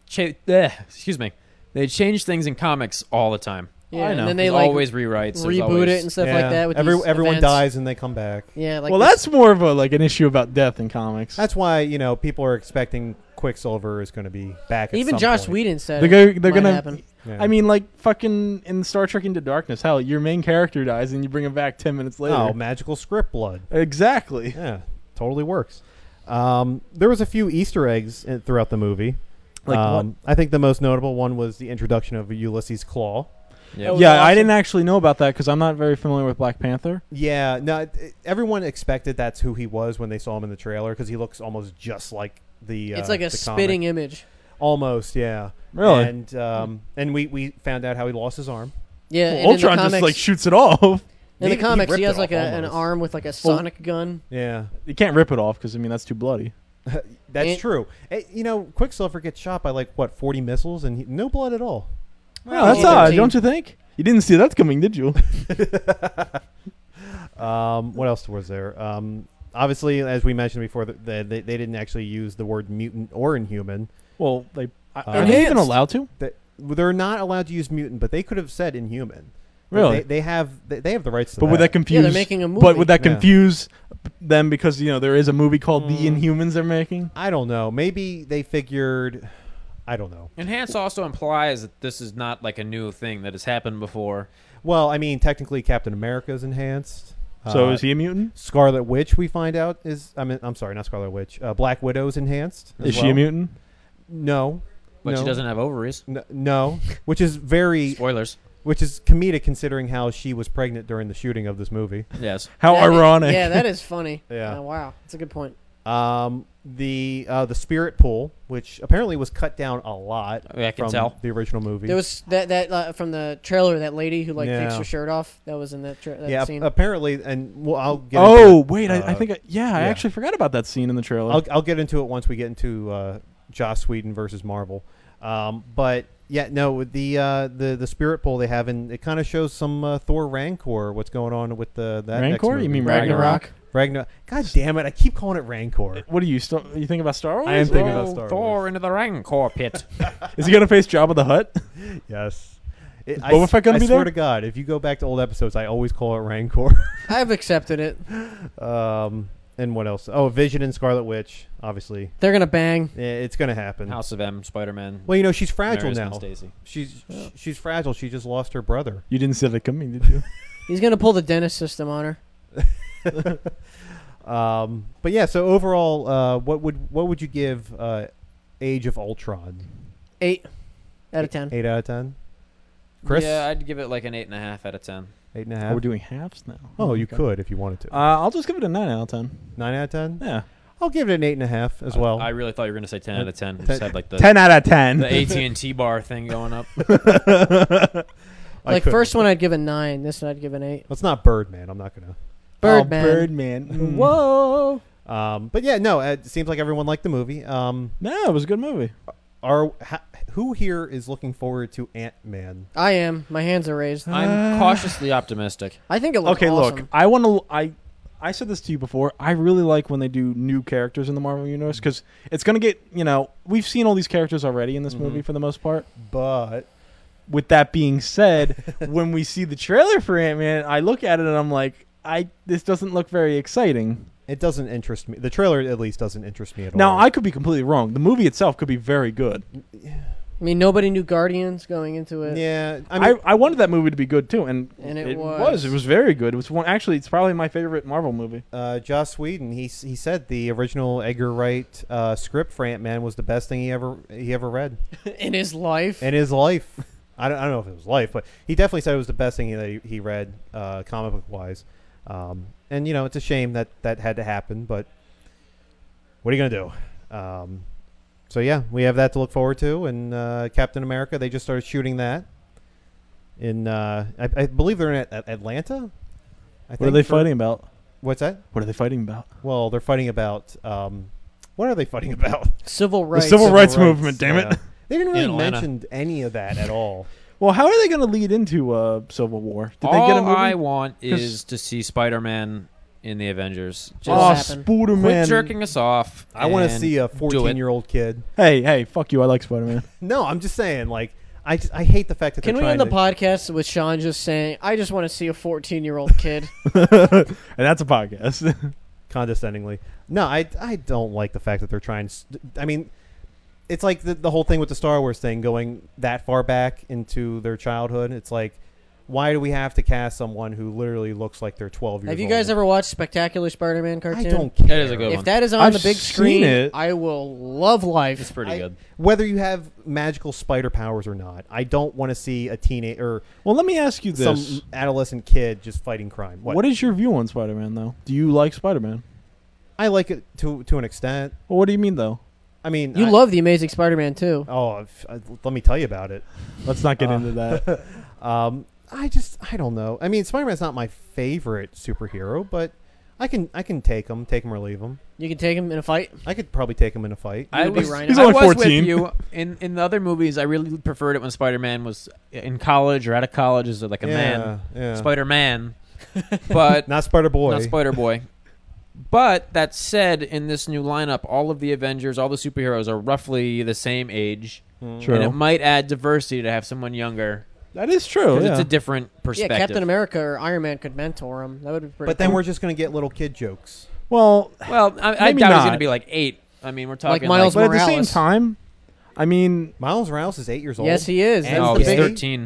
excuse me. They change things in comics all the time. Yeah, I know. and then they There's like always rewrites. There's reboot always, it and stuff like that. With these everyone events. dies and they come back. Yeah, like Well, this- that's more of an issue about death in comics. That's why people are expecting Quicksilver is going to be back. At even some Josh point. Whedon said They're might gonna. happen. Yeah. I mean, like fucking in Star Trek Into Darkness. Hell, your main character dies and you bring him back 10 minutes later. Oh, magical script blood. Exactly. Yeah, totally works. There was a few Easter eggs throughout the movie. Like what? I think the most notable one was the introduction of Ulysses Claw. Yeah. Oh, Yeah, I awesome. didn't actually know about that because I'm not very familiar with Black Panther. Yeah, no, everyone expected that's who he was when they saw him in the trailer because he looks almost just like the. It's like a the spitting comic. image. Almost, yeah. Really? And we found out how he lost his arm. Yeah, Well, and in the Ultron just comics- like shoots it off. in the he comics, ripped he has it like off an almost. arm with like a sonic gun. Yeah, You can't rip it off because that's too bloody. that's And- true. Quicksilver gets shot by 40 missiles and no blood at all. Oh, that's PG-13. odd, don't you think? You didn't see that coming, did you? What else was there? Obviously, as we mentioned before, they didn't actually use the word mutant or inhuman. Well, are they Enhanced. even allowed to? They're not allowed to use mutant, but they could have said inhuman. Really? They have the rights to But that. would that confuse? they're making a movie. But would that Yeah. confuse them because there is a movie called The Mm. Inhumans they're making? I don't know. Maybe they figured. I don't know. Enhance also implies that this is not like a new thing that has happened before. Well, I mean, technically, Captain America is enhanced. So is he a mutant? Scarlet Witch? We find out is. I'm sorry, not Scarlet Witch. Black Widow's enhanced. as Is she well. a mutant? No. But no. she doesn't have ovaries. No, which is Spoilers. which is comedic considering how she was pregnant during the shooting of this movie. Yes. How That is- ironic. yeah, that is funny. Yeah. Wow, that's a good point. The spirit pool, which apparently was cut down a lot I can from tell. the original movie. There was that from the trailer. That lady who takes Yeah. her shirt off. That was in that yeah, scene. apparently, and I'll get. Oh into it, wait, I think I yeah. actually forgot about that scene in the trailer. I'll get into it once we get into Joss Whedon versus Marvel. But yeah, no, the spirit pool they have, and it kind of shows some Thor Rancor. What's going on with that next Rancor? movie. You mean Ragnarok. Ragnarok? God damn it! I keep calling it Rancor. What do you you think about Star Wars? I am thinking or- about Star Thor Wars. into the Rancor pit. Is he gonna face Jabba the Hutt? Yes. Boba Fett gonna I be swear there? to God, if you go back to old episodes, I always call it Rancor. I've accepted it. And what else? Oh, Vision and Scarlet Witch. Obviously, They're gonna bang. it's going to happen. House of M, Spider-Man. Well, she's fragile Maris and now. Stacy. She's fragile. She just lost her brother. You didn't see that coming, did you? He's gonna pull the dentist system on her. But yeah, so overall, what would you give Age of Ultron? 8 out of 10. 8 out of 10. Chris? Yeah, I'd give it like an 8.5 out of 10. 8.5. We're doing halves now. Oh, you Okay. could if you wanted to. I'll just give it a 9 out of 10. 9 out of 10. Yeah. I'll give it an 8.5 as well. I really thought you were going to say 10 out of 10. It just had like the 10 out of 10. the AT&T bar thing going up. I Like could. first one I'd give a 9. This one I'd give an 8. That's not Birdman. I'm not gonna. Birdman. Birdman. Whoa. But yeah, no. It seems like everyone liked the movie. No, it was a good movie. Who here is looking forward to Ant-Man? I am. My hands are raised. I'm cautiously optimistic. I think it looks Okay, awesome. look. I want to. I said this to you before. I really like when they do new characters in the Marvel universe because it's going to get. We've seen all these characters already in this movie for the most part. But With that being said, when we see the trailer for Ant-Man, I look at it and I'm like, this doesn't look very exciting. it doesn't interest me. The trailer, at least, doesn't interest me at Now, all. I could be completely wrong. The movie itself could be very good. I mean, nobody knew Guardians going into it. Yeah, I mean, I wanted that movie to be good too, and it was. It was very good. It was one. Actually, it's probably my favorite Marvel movie. Joss Whedon, he said the original Edgar Wright script for Ant-Man was the best thing he ever read In his life. in his life. I don't know if it was life, but he definitely said it was the best thing that he read, comic book wise. And it's a shame that had to happen, but what are you gonna do? So yeah, we have that to look forward to, and Captain America. They just started shooting that in. I believe they're in Atlanta. What are they fighting about? What's that? What are they fighting about? Well, they're fighting about. What are they fighting about? Civil rights. Civil rights movement, damn it. Yeah. They didn't really In Atlanta. mention any of that at all. Well, how are they going to lead into Civil War? Did they All get a movie? I want 'Cause- is to see Spider-Man in the Avengers. Just Oh, happen. Spider-Man. Quit jerking us off. I want to and see a do it. 14-year-old kid. Hey, fuck you. I like Spider-Man. No, I'm just saying. Like, I hate the fact that Can they're we trying end the to. podcast with Sean just saying, I just want to see a 14-year-old kid? And that's a podcast. Condescendingly. No, I don't like the fact that they're trying to. I mean, it's like the whole thing with the Star Wars thing going that far back into their childhood. It's like, why do we have to cast someone who literally looks like they're 12 years old? Have you guys ever watched Spectacular Spider-Man cartoon? I don't care. That is a good If one. that is on I've the big seen screen, it. I will love life. It's pretty good. Whether you have magical spider powers or not, I don't want to see a teenage or Well, let me ask you this. some adolescent kid just fighting crime. What is your view on Spider-Man, though? Do you like Spider-Man? I like it to an extent. Well, what do you mean, though? I mean, You love the Amazing Spider-Man too. Oh, let me tell you about it. Let's not get into that. I don't know. I mean, Spider-Man's not my favorite superhero, but I can take him or leave him. You can take him in a fight. I could probably take him in a fight. I would be was, Rhino. He's I only was 14. with you. In the other movies, I really preferred it when Spider-Man was in college or out of college as like a man. Yeah. Spider-Man. But Not Spider-Boy. not Spider-Boy. But that said, in this new lineup, all of the Avengers, all the superheroes are roughly the same age. True. And it might add diversity to have someone younger. That is true. Because Yeah. it's a different Yeah, perspective. Captain America or Iron Man could mentor him. That would be pretty But then cool. we're just going to get little kid jokes. Well, Well, I Maybe doubt he's not. going to be like 8. I mean, we're talking Miles but at the same Morales. time, I mean, Miles Morales is 8 years old. Yes, he is. And That's Oh, the he's big- 13.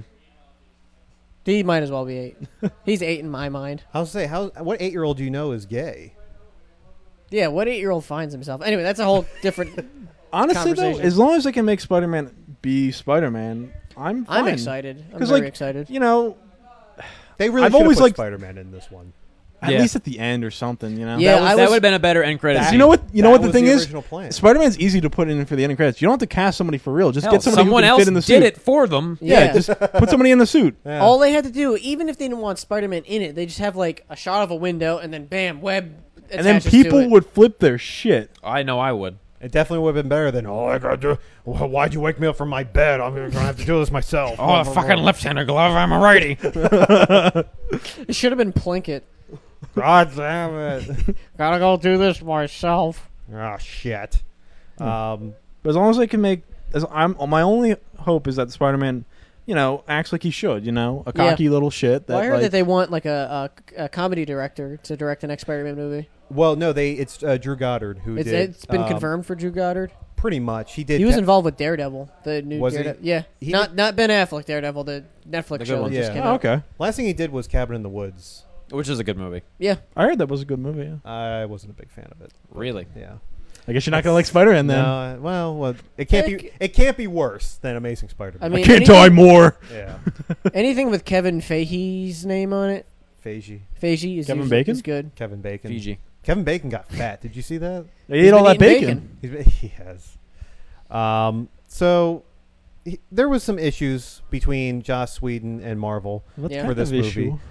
He might as well be 8. He's 8 in my mind. I was say, what 8-year-old do you know is gay? Yeah, what 8-year-old finds himself? Anyway, that's a whole different. honestly, though, Conversation. as long as they can make Spider-Man be Spider-Man, I'm fine. I'm excited. I'm 'Cause, very like, excited. You know, They really I've should have always put liked- Spider-Man in this one. at Yeah. least at the end or something, you know? Yeah, that would have been a better end credit That- scene. You know what? You know That what the was thing is? original plan. Spider-Man's easy to put in for the end credits. You don't have to cast somebody for real. Just Hell, get somebody someone who can else fit in the did suit. it for them. Yeah, just put somebody in the suit. Yeah. All they had to do, even if they didn't want Spider-Man in it, they just have like a shot of a window and then bam, web. And then attaches to people it. would flip their shit. I know I would. It definitely would have been better than, I got to do. Why'd you wake me up from my bed? I'm going to have to do this myself. Oh, a fucking left-hander glove. I'm a righty. It should have been Plinkett. God damn it. Gotta go do this myself. Oh, shit. But as long as they can make, my only hope is that Spider-Man, acts like he should. A cocky little shit. That, Well, I heard like, that they want like a comedy director to direct the next Spider-Man movie. Well, no, it's Drew Goddard who did. It's been confirmed for Drew Goddard. Pretty much. He did. He was involved with Daredevil, the new Was he? Daredevil. Yeah, He not Ben Affleck Daredevil, the Netflix The good show one. that just Yeah. came Oh, out. okay. Last thing he did was Cabin in the Woods. Which is a good movie. Yeah, I heard that was a good movie. Yeah. I wasn't a big fan of it. Really? Yeah. I guess you're not gonna like Spider-Man then. No, well, it can't be worse than Amazing Spider-Man. I mean, I can't die more. yeah, anything with Kevin Feige's name on it. Feige, Feige is Kevin usually- Bacon? is good. Kevin Bacon. Fiji. Kevin Bacon got fat. Did you see that? They He's ate all been that eating bacon. He has. So there was some issues between Joss Whedon and Marvel What Yeah. kind for this of issue? movie.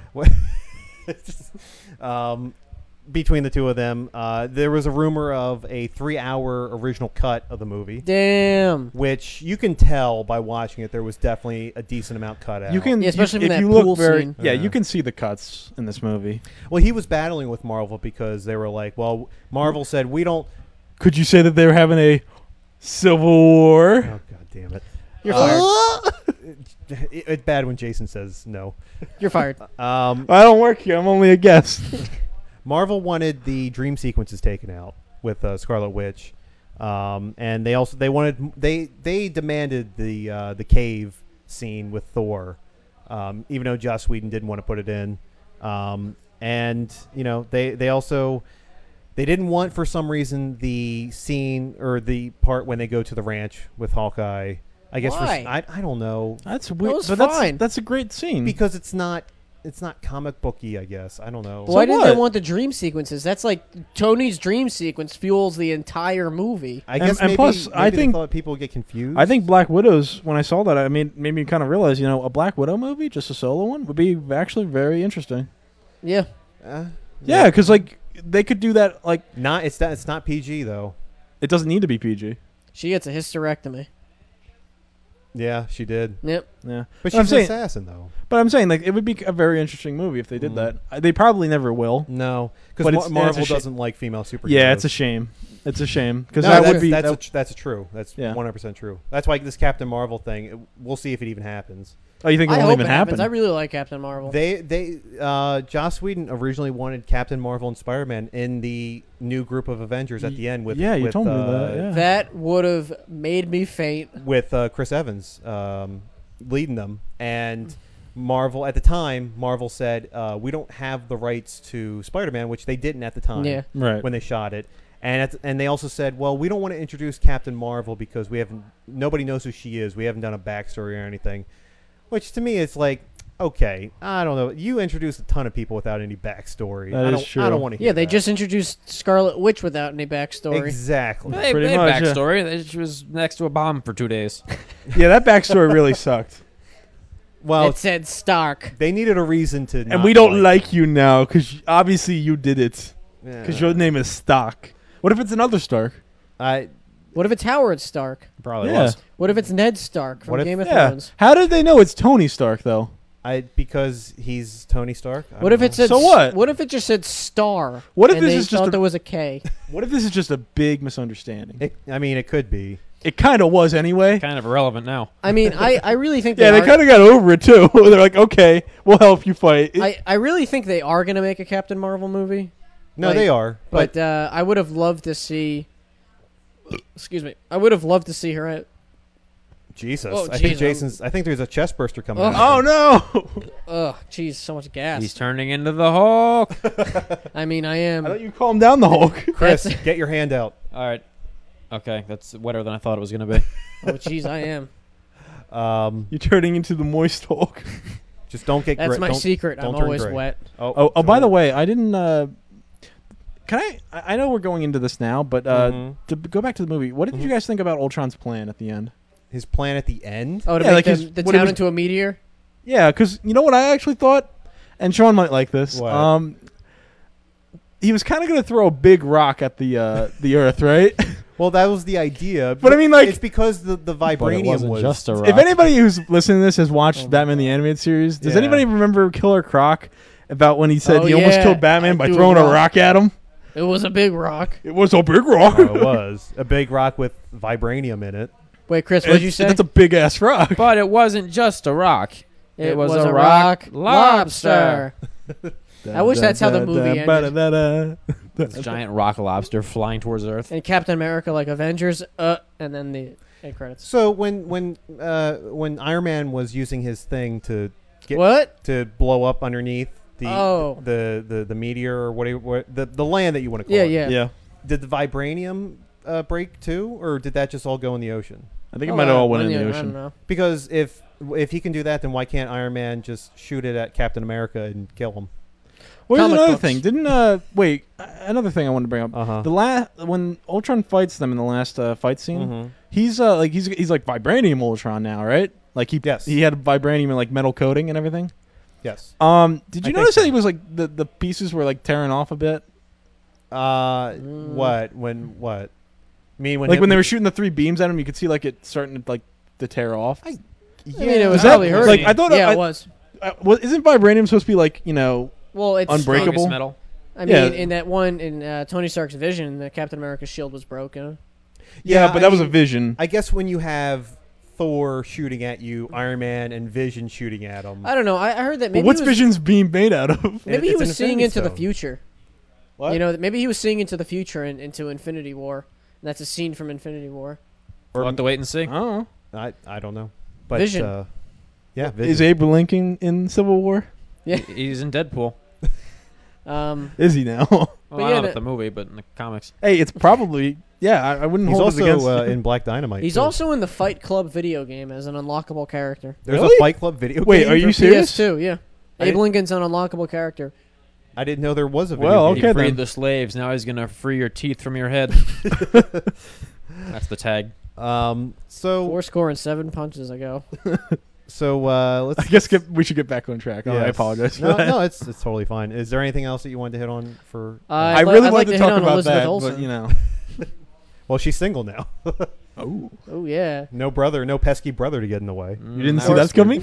Between the two of them, there was a rumor of a 3-hour original cut of the movie, Damn. which you can tell by watching it. There was definitely a decent amount cut out. You can, Yeah, especially if from you that look pool very, scene. yeah, Yeah. you can see the cuts in this movie. Well, he was battling with Marvel because they were like, well, Marvel said we don't. Could you say that they were having a civil war? Oh God damn it! You're fired. It's bad when Jason says no. You're fired. I don't work here. I'm only a guest. Marvel wanted the dream sequences taken out with Scarlet Witch, and they demanded the cave scene with Thor, even though Joss Whedon didn't want to put it in, and they didn't want, for some reason, the scene or the part when they go to the ranch with Hawkeye. I guess Why? I don't know, That's weird. was But fine. that's a great scene. because it's not comic booky. I guess I don't know. Why didn't they what? want the dream sequences? That's like Tony's dream sequence fuels the entire movie. I guess and maybe, plus, maybe I they think- thought people would get confused. I think Black Widow's, when I saw that, I mean, made me kind of realize, a Black Widow movie, just a solo one, would be actually very interesting. Yeah. Yeah, because like they could do that. Like It's not PG though. it doesn't need to be PG. She gets a hysterectomy. Yeah, she did. Yep. Yeah, But I'm she's an saying- assassin though. but I'm saying like it would be a very interesting movie if they did that. They probably never will. No, But because it's- Marvel it's a doesn't like female superheroes. Yeah, it's a shame. It's a shame because No, that that's, would be that's true. That's Yeah. 100% true. That's why this Captain Marvel thing. We'll see if it even happens. Oh, you think it I won't hope even it happens. happen? I really like Captain Marvel. Joss Whedon originally wanted Captain Marvel and Spider-Man in the new group of Avengers at the end with Yeah, you with, told me that. Yeah. That would have made me faint. with Chris Evans leading them. And Marvel, at the time, Marvel said, we don't have the rights to Spider-Man, which they didn't at the time Yeah. Right. when they shot it. And they also said, well, we don't want to introduce Captain Marvel because nobody knows who she is. We haven't done a backstory or anything. Which to me is like, okay, I don't know. You introduced a ton of people without any backstory. That I is don't, true. I don't want to hear Yeah, they that. just introduced Scarlet Witch without any backstory. Exactly. They Pretty had much, yeah. backstory. She was next to a bomb for 2 days. Yeah, that backstory really sucked. Well, It said Stark. they needed a reason to. And not we don't like you now because obviously you did it Yeah. because your name is Stark. What if it's another Stark? What if it's Howard Stark? Probably Yeah. was. What if it's Ned Stark from What if- Game of Yeah. Thrones? How did they know it's Tony Stark though? Because he's Tony Stark. I What don't if it know. said? So what? What if it just said Star? What if and this they is just thought a- there was a K? What if this is just a big misunderstanding? It could be. It kind of was anyway. Kind of irrelevant now. I mean, I really think Yeah, they are- kind of got over it too. They're like, okay, we'll help you fight. I really think they are going to make a Captain Marvel movie. No, Like, they are. But I would have loved to see. Excuse me. I would have loved to see her at. Jesus, Oh, I think jeez, Jason's. I think there's a chest burster coming. Ugh. out. Oh no! Ugh, jeez, so much gas. He's turning into the Hulk. I mean, I I am. thought you calmed down the Hulk. Chris, That's- get your hand out. All right. Okay, that's wetter than I thought it was going to be. Oh, jeez, I am. You're turning into the moist Hulk. Just don't get. That's my don't- secret. don't I'm turn always gray. wet. Oh, by the way, I didn't. Can I know we're going into this now, but Mhm. to go back to the movie, what did you guys think about Ultron's plan at the end? His plan at the end. Oh, to Yeah, make like the, his- the what it town was- into a meteor. Yeah, because you know what I actually thought, and Sean might like this. What? He was kind of going to throw a big rock at the Earth, right? Well, that was the idea. But I mean, like- it's because the vibranium was. just a rock. If anybody who's listening to this has watched Batman the Animated Series, does Yeah. anybody remember Killer Croc about when he said Oh, he almost yeah, killed Batman I by do throwing a rock. rock at him? It was a big rock. It was a big rock. Oh, it was a big rock with vibranium in it. Wait, Chris, what'd you say? That's a big ass rock. But it wasn't just a rock. It was was a a rock rock lobster. I wish that's how the movie ended. This giant rock lobster flying towards Earth. And Captain America, like Avengers, and then the end credits. So when Iron Man was using his thing to get What? to blow up underneath the Oh. the meteor or what the land that you want to call Yeah, it. yeah. Yeah. Did the vibranium break too, or did that just all go in the ocean? I think it might have all went in the I don't ocean. know. Because if he can do that, then why can't Iron Man just shoot it at Captain America and kill him? Well, here's Comic another books. thing. Didn't another thing I wanted to bring up. Uh-huh. When Ultron fights them in the last fight scene, Mhm. he's like vibranium Ultron now, right? Like he Yes. he had vibranium and like metal coating and everything. Yes. Did I you think notice so. that he was like the pieces were like tearing off a bit? What? When what? I mean, when Like him- when they were shooting the 3 beams at him, you could see like it starting to tear off. Yeah, I mean, it was Is that- probably hurting. like, I thought- Yeah, I- it was. Isn't vibranium supposed to be like Well, it's Unbreakable? Strongest metal. I mean, Yeah. in that one in Tony Stark's vision, the Captain America's shield was broken. Yeah, but I that was a mean, vision. I guess when you have Thor shooting at you, Iron Man and Vision shooting at him. I don't know. I heard that But maybe what's he was, Vision's beam made out of? maybe he It's an was seeing Infinity into the Stone. future. What? You know, maybe he was seeing into the future and into Infinity War. And that's a scene from Infinity War. We'll have to wait and see. Oh, I don't know. But Vision. yeah, Vision. is Abe Lincoln in Civil War? Yeah. He's in Deadpool. Is he now? Well, yeah, not the- at the movie, but in the comics. Hey, it's probably I wouldn't He's hold it against. also in Black Dynamite. He's too. also in the Fight Club video game as an unlockable character. There's Really? a Fight Club video. Wait, game are you for- serious? PS2, yeah. I Abe didn't- Lincoln's an unlockable character. I didn't know there was a video. Well, game. okay He freed then. the slaves. Now he's gonna free your teeth from your head. That's the tag. So 4 punches ago. let's. I guess we should get back on track. Oh, I Yes. apologize. For No, that. no, it's totally fine. Is there anything else that you wanted to hit on for? I I'd really I'd wanted like to hit talk on about Elizabeth that, Olsen. but you know. Well, she's single now. Oh, Oh, yeah. No brother, no pesky brother to get in the way. you didn't see Now that's coming?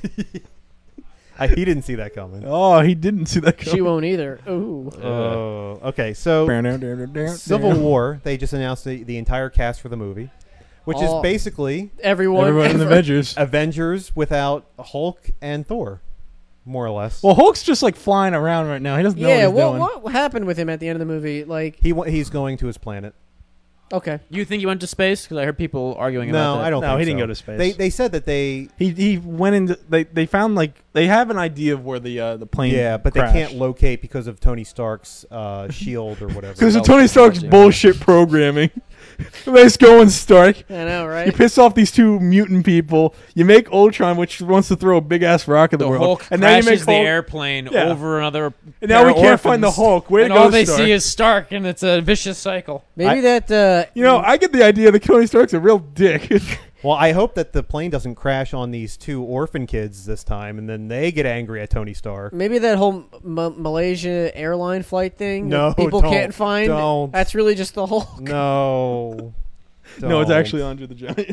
He didn't see that coming. Oh, he didn't see that coming. She won't either. Ooh. Oh, okay. So Civil Civil War, they just announced the entire cast for the movie, which is All- basically Everyone. Everyone in the ever. Avengers. Avengers without Hulk and Thor, more or less. Well, Hulk's just like flying around right now. He doesn't know Yeah, what he's doing. what happened with him at the end of the movie? Like, He's going to his planet. okay. You think he went to space? Because I heard people arguing No, about that. I don't. No, think he didn't so. go to space. They said that they He went into they found like they have an idea of where the plane but crashed. they can't locate because of Tony Stark's shield or whatever. Because of Well, Tony Stark's technology. bullshit programming. Nice going, Stark. I know, You right? piss off these 2 mutant people. You make Ultron, which wants to throw a big ass rock at the, The world, Hulk and now you crashes make the Hulk. airplane Yeah. over another. And now pair we of can't find the orphans, Hulk. Way to and go, all they Stark. see is Stark, and it's a vicious cycle. Maybe that. You know, I get the idea that Tony Stark's a real dick. Well, I hope that the plane doesn't crash on these 2 orphan kids this time, and then they get angry at Tony Stark. Maybe that whole Malaysia airline flight thing No, that people don't. can't find. Don't. That's really just the Hulk. No. no, it's Don't. actually Andre the Giant.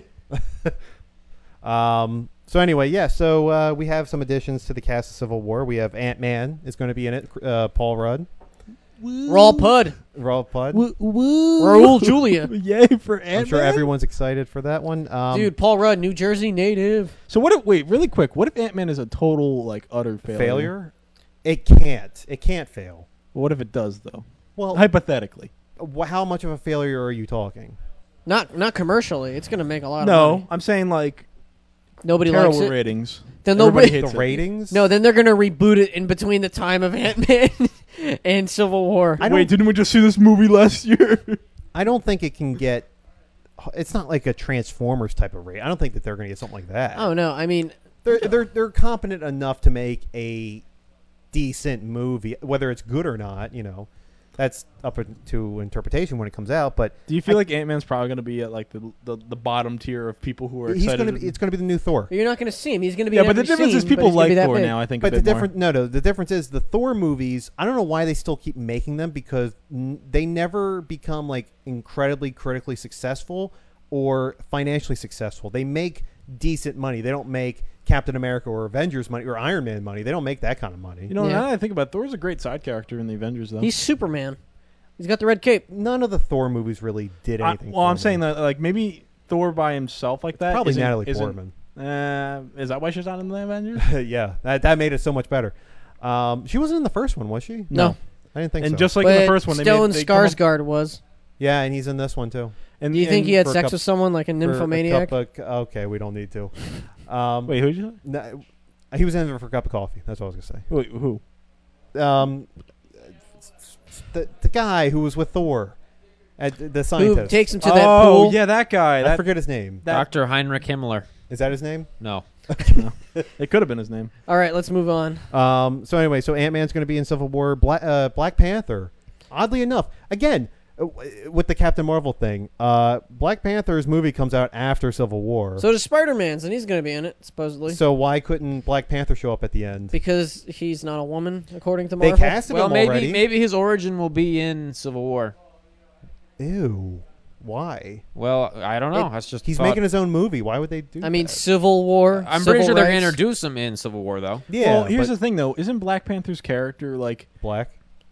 So anyway, yeah. So we have some additions to the cast of Civil War. We have Ant-Man is going to be in it. Paul Rudd, Raw Pud. Raul Pudd. Raul Julia. Yay for Ant-Man. I'm sure everyone's excited for that one. Dude, Paul Rudd, New Jersey native. So what if, wait, really quick, what if Ant-Man is a total, like, utter failure. It can't fail. What if it does, though? Well, Hypothetically. how much of a failure are you talking? Not commercially. It's going to make a lot of No, money. I'm saying, like, Nobody likes terrible it. ratings. Then Everybody nobody hates The it. ratings? No, then they're going to reboot it in between the time of Ant-Man and Civil War. I don't- Wait, didn't we just see this movie last year? I don't think it can get. It's not like a Transformers type of rate. I don't think that they're going to get something like that. Oh, no. I mean, They're competent enough to make a decent movie, whether it's good or not. You know, that's up to interpretation when it comes out. But Do you feel like Ant-Man's probably going to be at, like, the bottom tier of people who are he's excited? going to. It's going to be the new Thor. you're not going to see him. He's going to be yeah, in but the every difference is scene, people but he's gonna like be that Thor big. now, I think, But a the bit different the difference is the Thor movies. I don't know why they still keep making them because they never become like incredibly critically successful or financially successful. They make decent money. They don't make Captain America or Avengers money or Iron Man money. They don't make that kind of money. You know, Yeah. now that I think about it, Thor's a great side character in the Avengers, though. He's Superman. He's got the red cape. None of the Thor movies really did anything. well, for I'm me. saying that, like, maybe Thor by himself like that. Probably isn't- Natalie isn't- Portman. Is that why she's not in the Avengers? Yeah, that made it so much better. She wasn't in the first one, was she? No. I didn't think And so. just like in the But first one, Stellan they come up- Skarsgård was. yeah, and he's in this one too. and, Do you think and he had for a sex cup- with someone like a For a nymphomaniac? cup of- okay, we don't need to. Wait, who'd you say? No, he was in it for a cup of coffee. That's what I was gonna Wait, who? say. The guy who was with Thor. The Who scientist. takes him to that pool. yeah, that guy. I That, forget his name. Dr. Heinrich Himmler. Is that his name? No. it could have been his name. All right, let's move on. So anyway, Ant-Man's going to be in Civil War. Black Panther. Oddly enough, again, with the Captain Marvel thing, Black Panther's movie comes out after Civil War. So does Spider-Man's, and he's going to be in it, supposedly. So why couldn't Black Panther show up at the end? Because he's not a woman, according to They Marvel. casted Well, him maybe already. maybe his origin will be in Civil War. Ew. Why? Well, I don't know. That's just He's thought. making his own movie. Why would they do I mean, that? Civil War. I'm civil pretty sure they're going rights. to introduce him in Civil War, though. Yeah. Well, here's but the thing, though. Isn't Black Panther's character like? Black.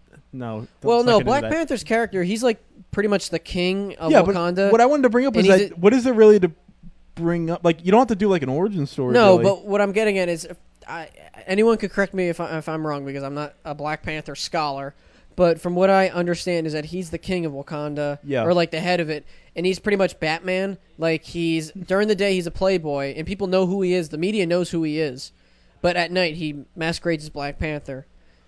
No. Well, let's not no, get into Black that. Panther's character, he's like pretty much the king of Yeah, Wakanda. but what I wanted to bring up and is he's that what is there really to bring up? Like, you don't have to do like an origin story. No, really. but what I'm getting at is, anyone could correct me if I'm wrong because I'm not a Black Panther scholar. But from what I understand is that he's the king of Wakanda, Yeah. or like the head of it, and he's pretty much Batman. Like he's during the day he's a playboy, and people know who he is. The media knows who he is, but at night he masquerades as Black Panther.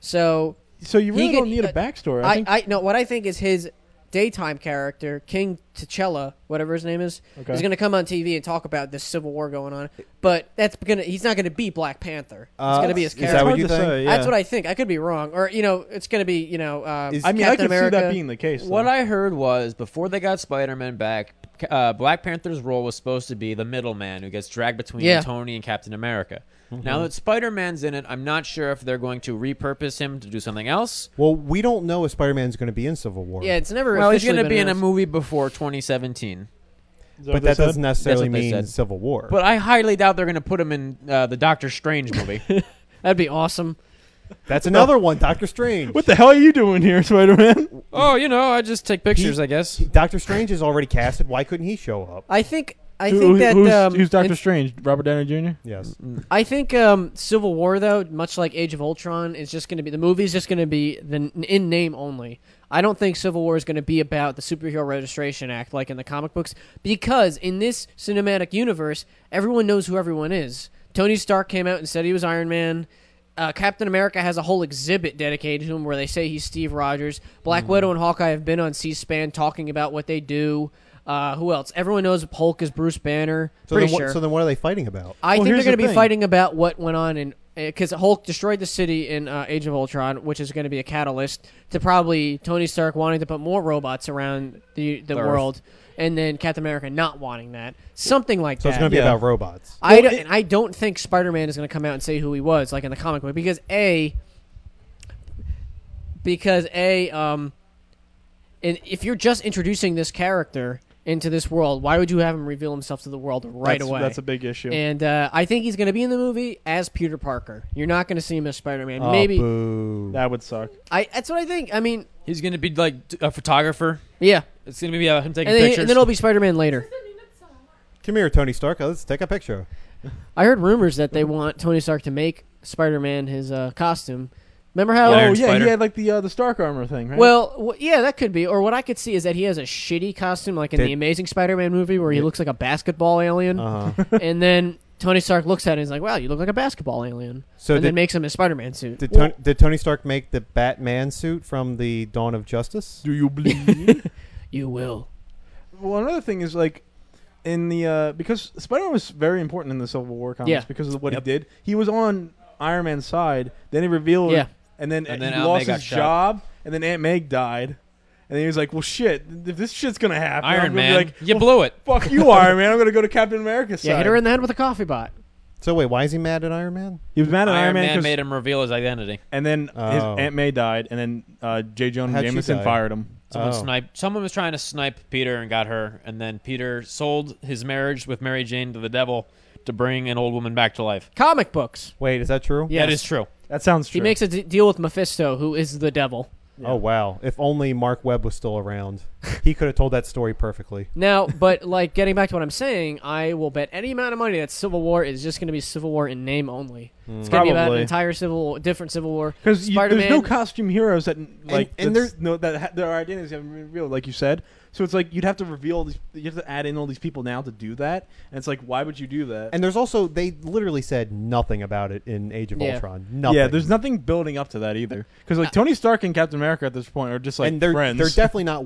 So you really he don't could- need a backstory. I know what I think is his daytime character, King T'Challa, whatever his name is going to come on TV and talk about this civil war going on. But he's not going to be Black Panther. It's going to be his Is character. that what you Hard to think? say, yeah. That's what I think. I could be wrong, or it's going to be Is- I mean, Captain I could America. see that being the case. What though. I heard was before they got Spider-Man back, Black Panther's role was supposed to be the middleman who gets dragged between Yeah. Tony and Captain America. Mm-hmm. Now that Spider-Man's in it, I'm not sure if they're going to repurpose him to do something else. Well, we don't know if Spider-Man's going to be in Civil War. Yeah, it's never. Well, he's going to be in a movie before 2017. Is that what But they that said? doesn't necessarily That's what they mean said. Civil War. But I highly doubt they're going to put him in the Doctor Strange movie. That'd be awesome. That's another one, Doctor Strange. What the hell are you doing here, Spider-Man? Oh, I just take pictures, I guess. Doctor Strange is already casted. Why couldn't he show up? I think that who's Doctor in- Strange? Robert Downey Jr. Yes. I think Civil War, though, much like Age of Ultron, is just going to be the movie's just going to be in name only. I don't think Civil War is going to be about the Superhero Registration Act like in the comic books, because in this cinematic universe, everyone knows who everyone is. Tony Stark came out and said he was Iron Man. Captain America has a whole exhibit dedicated to him where they say he's Steve Rogers. Black Widow and Hawkeye have been on C-SPAN talking about what they do. Who else? Everyone knows Hulk is Bruce Banner. So Pretty then, sure. so then what are they fighting about? I Well, think they're here's going to the be thing. fighting about what went on in because Hulk destroyed the city in Age of Ultron, which is going to be a catalyst to probably Tony Stark wanting to put more robots around the Earth. world, and then Captain America not wanting that. Something like So that. it's going to be Yeah. about robots. I don't think Spider-Man is going to come out and say who he was, like in the comic book, because and if you're just introducing this character into this world, why would you have him reveal himself to the world right away? That's a big issue. And I think he's going to be in the movie as Peter Parker. You're not going to see him as Spider-Man. Oh, Maybe boo. That would suck. that's what I think. I mean, He's going to be like a photographer. yeah, It's going to be him taking and then, pictures. and then it'll be Spider-Man later. Come here, Tony Stark. Let's take a picture. I heard rumors that they want Tony Stark to make Spider-Man his costume. Remember how? Yeah, Oh Iron yeah, Spider. he had like the Stark armor thing, right? Well, yeah, that could be. Or what I could see is that he has a shitty costume, like in Did- the Amazing Spider-Man movie, where he looks like a basketball alien, Uh-huh. and then Tony Stark looks at it and is like, "Wow, you look like a basketball alien," So and then did, makes him a Spider-Man suit. did Tony Stark make the Batman suit from the Dawn of Justice? do you believe? You will. Well, another thing is like in the because Spider-Man was very important in the Civil War comics Yeah. because of what Yep. he did. He was on Iron Man's side. Then he revealed, Yeah. and then And he then Aunt lost May got his shot. job, and then Aunt May died, and then he was like, "Well, shit, if this shit's gonna happen, I'm Iron gonna Man, be like, you well, blew it. fuck you, Iron Man. I'm gonna go to Captain America's side." Yeah, hit her in the head with a coffee bot. So wait, why is he mad at Iron Man? He was mad at Iron Man 'cause- made him reveal his identity. and then his Oh. Aunt May died, and then J. Jonah How'd she Jameson die? fired him. Someone was trying to snipe Peter and got her, and then Peter sold his marriage with Mary Jane to the devil to bring an old woman back to life. Comic books. Wait, is that true? Yes. That is true. That sounds true. He makes a deal with Mephisto, who is the devil. Oh wow! If only Mark Webb was still around, he could have told that story perfectly. Now, but like getting back to what I'm saying, I will bet any amount of money that Civil War is just going to be Civil War in name only. It's going to be about an Probably. entire different Civil War. Because there's Spider-Man. no costume heroes that like and there's no their identities haven't been revealed, like you said. So it's like you'd have to reveal these. You have to add in all these people now to do that, and it's like, why would you do that? And there's also they literally said nothing about it in Age of Yeah. Ultron. Nothing. yeah, there's nothing building up to that either. Because like Tony Stark and Captain America at this point are just like and they're friends. they're definitely not waiting to do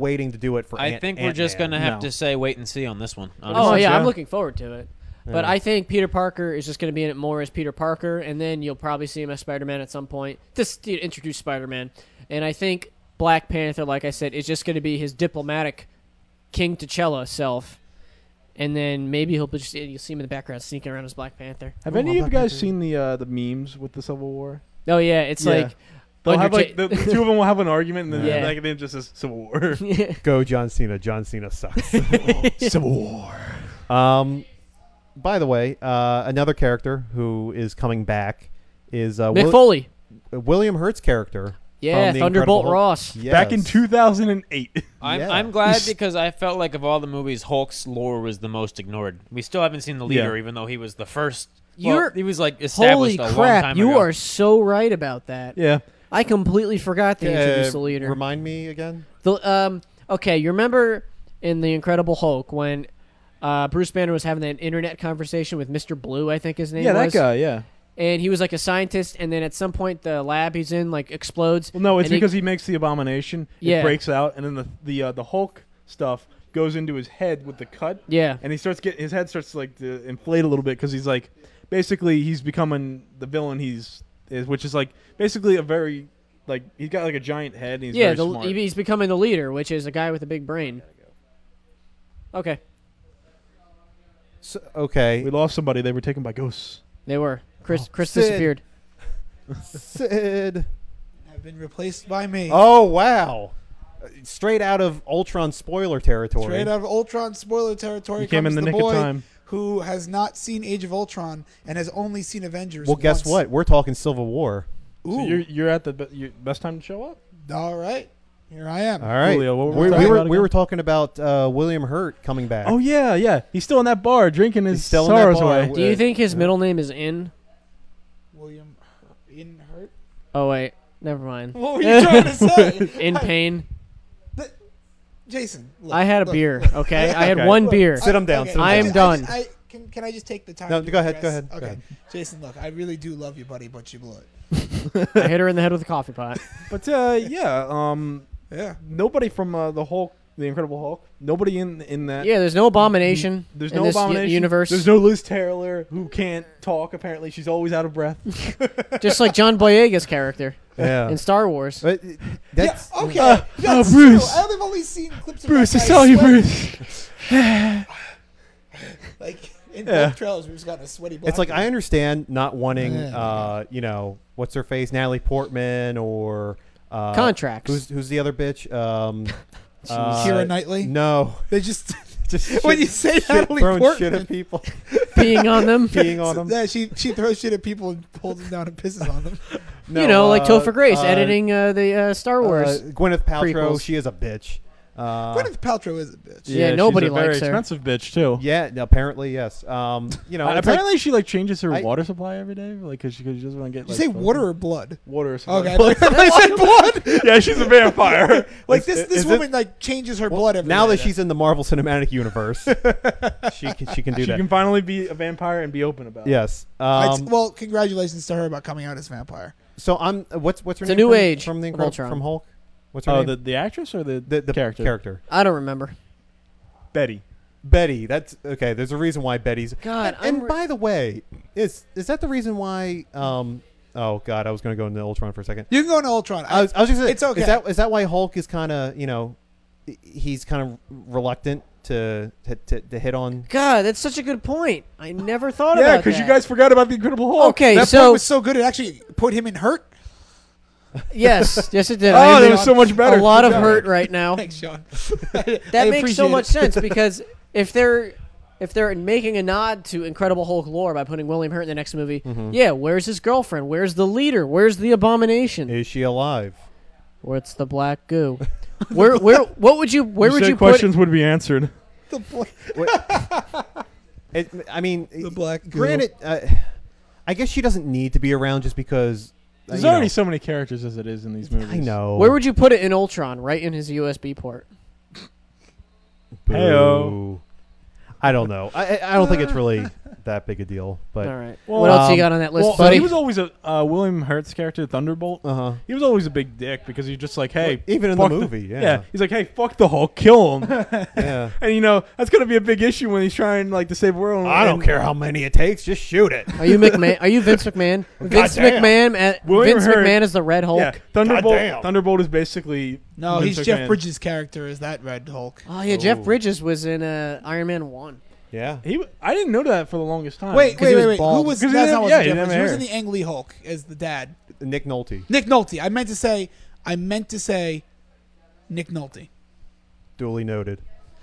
do it for. I think we're just Ant-Man. gonna have No. to say wait and see on this one. Oh honestly. yeah, Yeah. I'm looking forward to it. But Yeah. I think Peter Parker is just going to be in it more as Peter Parker, and then you'll probably see him as Spider-Man at some point. Just to introduce Spider-Man. And I think Black Panther, like I said, is just going to be his diplomatic King T'Challa self. And then maybe you'll see him in the background sneaking around as Black Panther. Have Oh, any of you Black guys Panther. seen the memes with the Civil War? Oh yeah, it's Yeah. like They'll have like Underta- the two of them will have an argument, and then Yeah. like it just says Civil War. Go John Cena. John Cena sucks. Civil War. By the way, another character who is coming back is Mick Foley. William Hurt's character. Yeah, from The Thunderbolt Incredible Hulk. Ross. Yes. Back in 2008. Yeah. I'm glad because I felt like of all the movies, Hulk's lore was the most ignored. We still haven't seen the leader, Yeah. even though he was the first. You're- he was like Holy established a long crap, time you ago. are so right about that. Yeah. I completely forgot they introduced the leader. Remind me again. Okay, you remember in The Incredible Hulk when Bruce Banner was having that internet conversation with Mr. Blue, I think his name Yeah, was? that guy, yeah. And he was like a scientist, and then at some point the lab he's in like explodes. Well, no, it's and because he makes the abomination. Yeah. It breaks out, and then the Hulk stuff goes into his head with the cut. Yeah. And he starts his head starts like to inflate a little bit because he's like, basically he's becoming the villain which is like basically a very like he's got like a giant head. And he's Yeah, very smart. he's becoming the leader, which is a guy with a big brain. Okay, So, okay. We lost somebody. They were taken by ghosts. they were. Chris Sid. disappeared. Sid. Have been replaced by me. Oh wow! Straight out of Ultron spoiler territory. Straight out of Ultron spoiler territory He came comes in the the nick boy of time. who has not seen Age of Ultron and has only seen Avengers. Well, guess once. what? We're talking Civil War. Ooh. So you're at the best time to show up. All right. Here I am. All right. Julio, what were we we, talking were about we again? were talking about William Hurt coming back. Oh yeah. He's still in that bar drinking his He's still in that sorrows bar. away. Do you think his middle name is In? William in hurt. Oh wait, never mind. What were you trying to say? In pain. Jason, look, I had a look, beer. look. Okay, I had Okay. one Look, beer. Sit him down. okay, Sit him I am down. done. Can I just take the time? No, to go ahead, address- go ahead, go Okay, ahead. Jason, look, I really do love you, buddy, but you blew it. I hit her in the head with a coffee pot. But yeah, Yeah. nobody from the Hulk, the Incredible Hulk, nobody in that. Yeah, there's no abomination. There's in no this abomination. universe. There's no Liz Taylor who can't talk. Apparently, she's always out of breath. Just like John Boyega's character Yeah. in Star Wars. But that's Yeah, okay. Oh, That's Bruce. true. I've only seen clips of Bruce, that I guy saw you, sweating. Bruce. Like in Yeah. both trailers, we've just got a sweaty black. it's like guy. I understand not wanting, Yeah. what's her face, Natalie Portman or Contracts. Who's the other bitch? Keira Knightley. No, They just just when shit- you say shit, Natalie throwing Portman, shit at people, Peeing on them. peeing on them. yeah, she throws shit at people and pulls them down and pisses on them. No, you know, like Topher Grace uh, editing the Star Wars. Gwyneth Paltrow, prequels. she is a bitch. Gwyneth Paltrow is a bitch. Yeah, nobody she's a very likes her. expensive bitch too. Yeah, apparently yes. It's like- apparently, she like changes her I- water supply every day, like because she doesn't want to get. Did you Like, say fucking- water or blood? Water. Supply. Okay, I said blood. Yeah, she's a vampire. Like Is this it- woman like changes her blood every now day. that she's in the Marvel Cinematic Universe, she can do She that. can finally be a vampire and be open about it. Yes. well, congratulations to her about coming out as vampire. So I'm. What's her It's a name? new from, age from the of Incredible Ultron. from Hulk. What's her Oh, name? the actress or the The character? I don't remember. Betty. Betty. That's okay. There's a reason why Betty's. God, And by the way, is that the reason why? Oh God, I was going to go into Ultron for a second. You can go into Ultron. I was just. It's okay. Is that why Hulk is kind of he's kind of reluctant to hit on? God, that's such a good point. I never thought Yeah, about that. because you guys forgot about the Incredible Hulk. Okay, that so point was so good it actually put him in hurt. yes, it did. Oh, I that am was so much better. A lot Good of job. hurt right now. Thanks, Sean. That I makes so appreciate much it. sense because if they're making a nod to Incredible Hulk lore by putting William Hurt in the next movie, yeah, where's his girlfriend? Where's the leader? Where's the abomination? Is she alive? What's the black goo? Where would you said put questions would be answered. The black, I mean, the black goo. granted, I guess she doesn't need to be around just because. There's you already know, so many characters as it is in these movies. I know. Where would you put it in Ultron? Right in his USB port. Boo. Heyo. I don't know. I don't think it's really that big a deal. But All right. Well, What else you got on that list, Well, buddy? he was always a William Hurt's character, Thunderbolt. He was always a big dick because he's just like, hey, even in the fuck movie, yeah. he's like, hey, fuck the Hulk, kill him. yeah. And that's gonna be a big issue when he's trying like to save the world. I don't care how many it takes, just shoot it. Are you McMahon? Are you Vince McMahon? Vince Goddamn. McMahon. William Vince Hurt- McMahon is the Red Hulk. Yeah, Thunderbolt. Goddamn. Thunderbolt is basically No, Vince he's Jeff McMahon. Bridges' character is that Red Hulk. Oh yeah, Jeff Bridges was in Iron Man 1. Yeah. I didn't know that for the longest time. Wait. 'cause he was Who bald. was? 'Cause he That's didn't- not what yeah, he Jeff didn't Bridges. have Who was hair. in the Ang Lee Hulk as the dad? Nick Nolte. Nick Nolte. I meant to say Nick Nolte. Duly noted.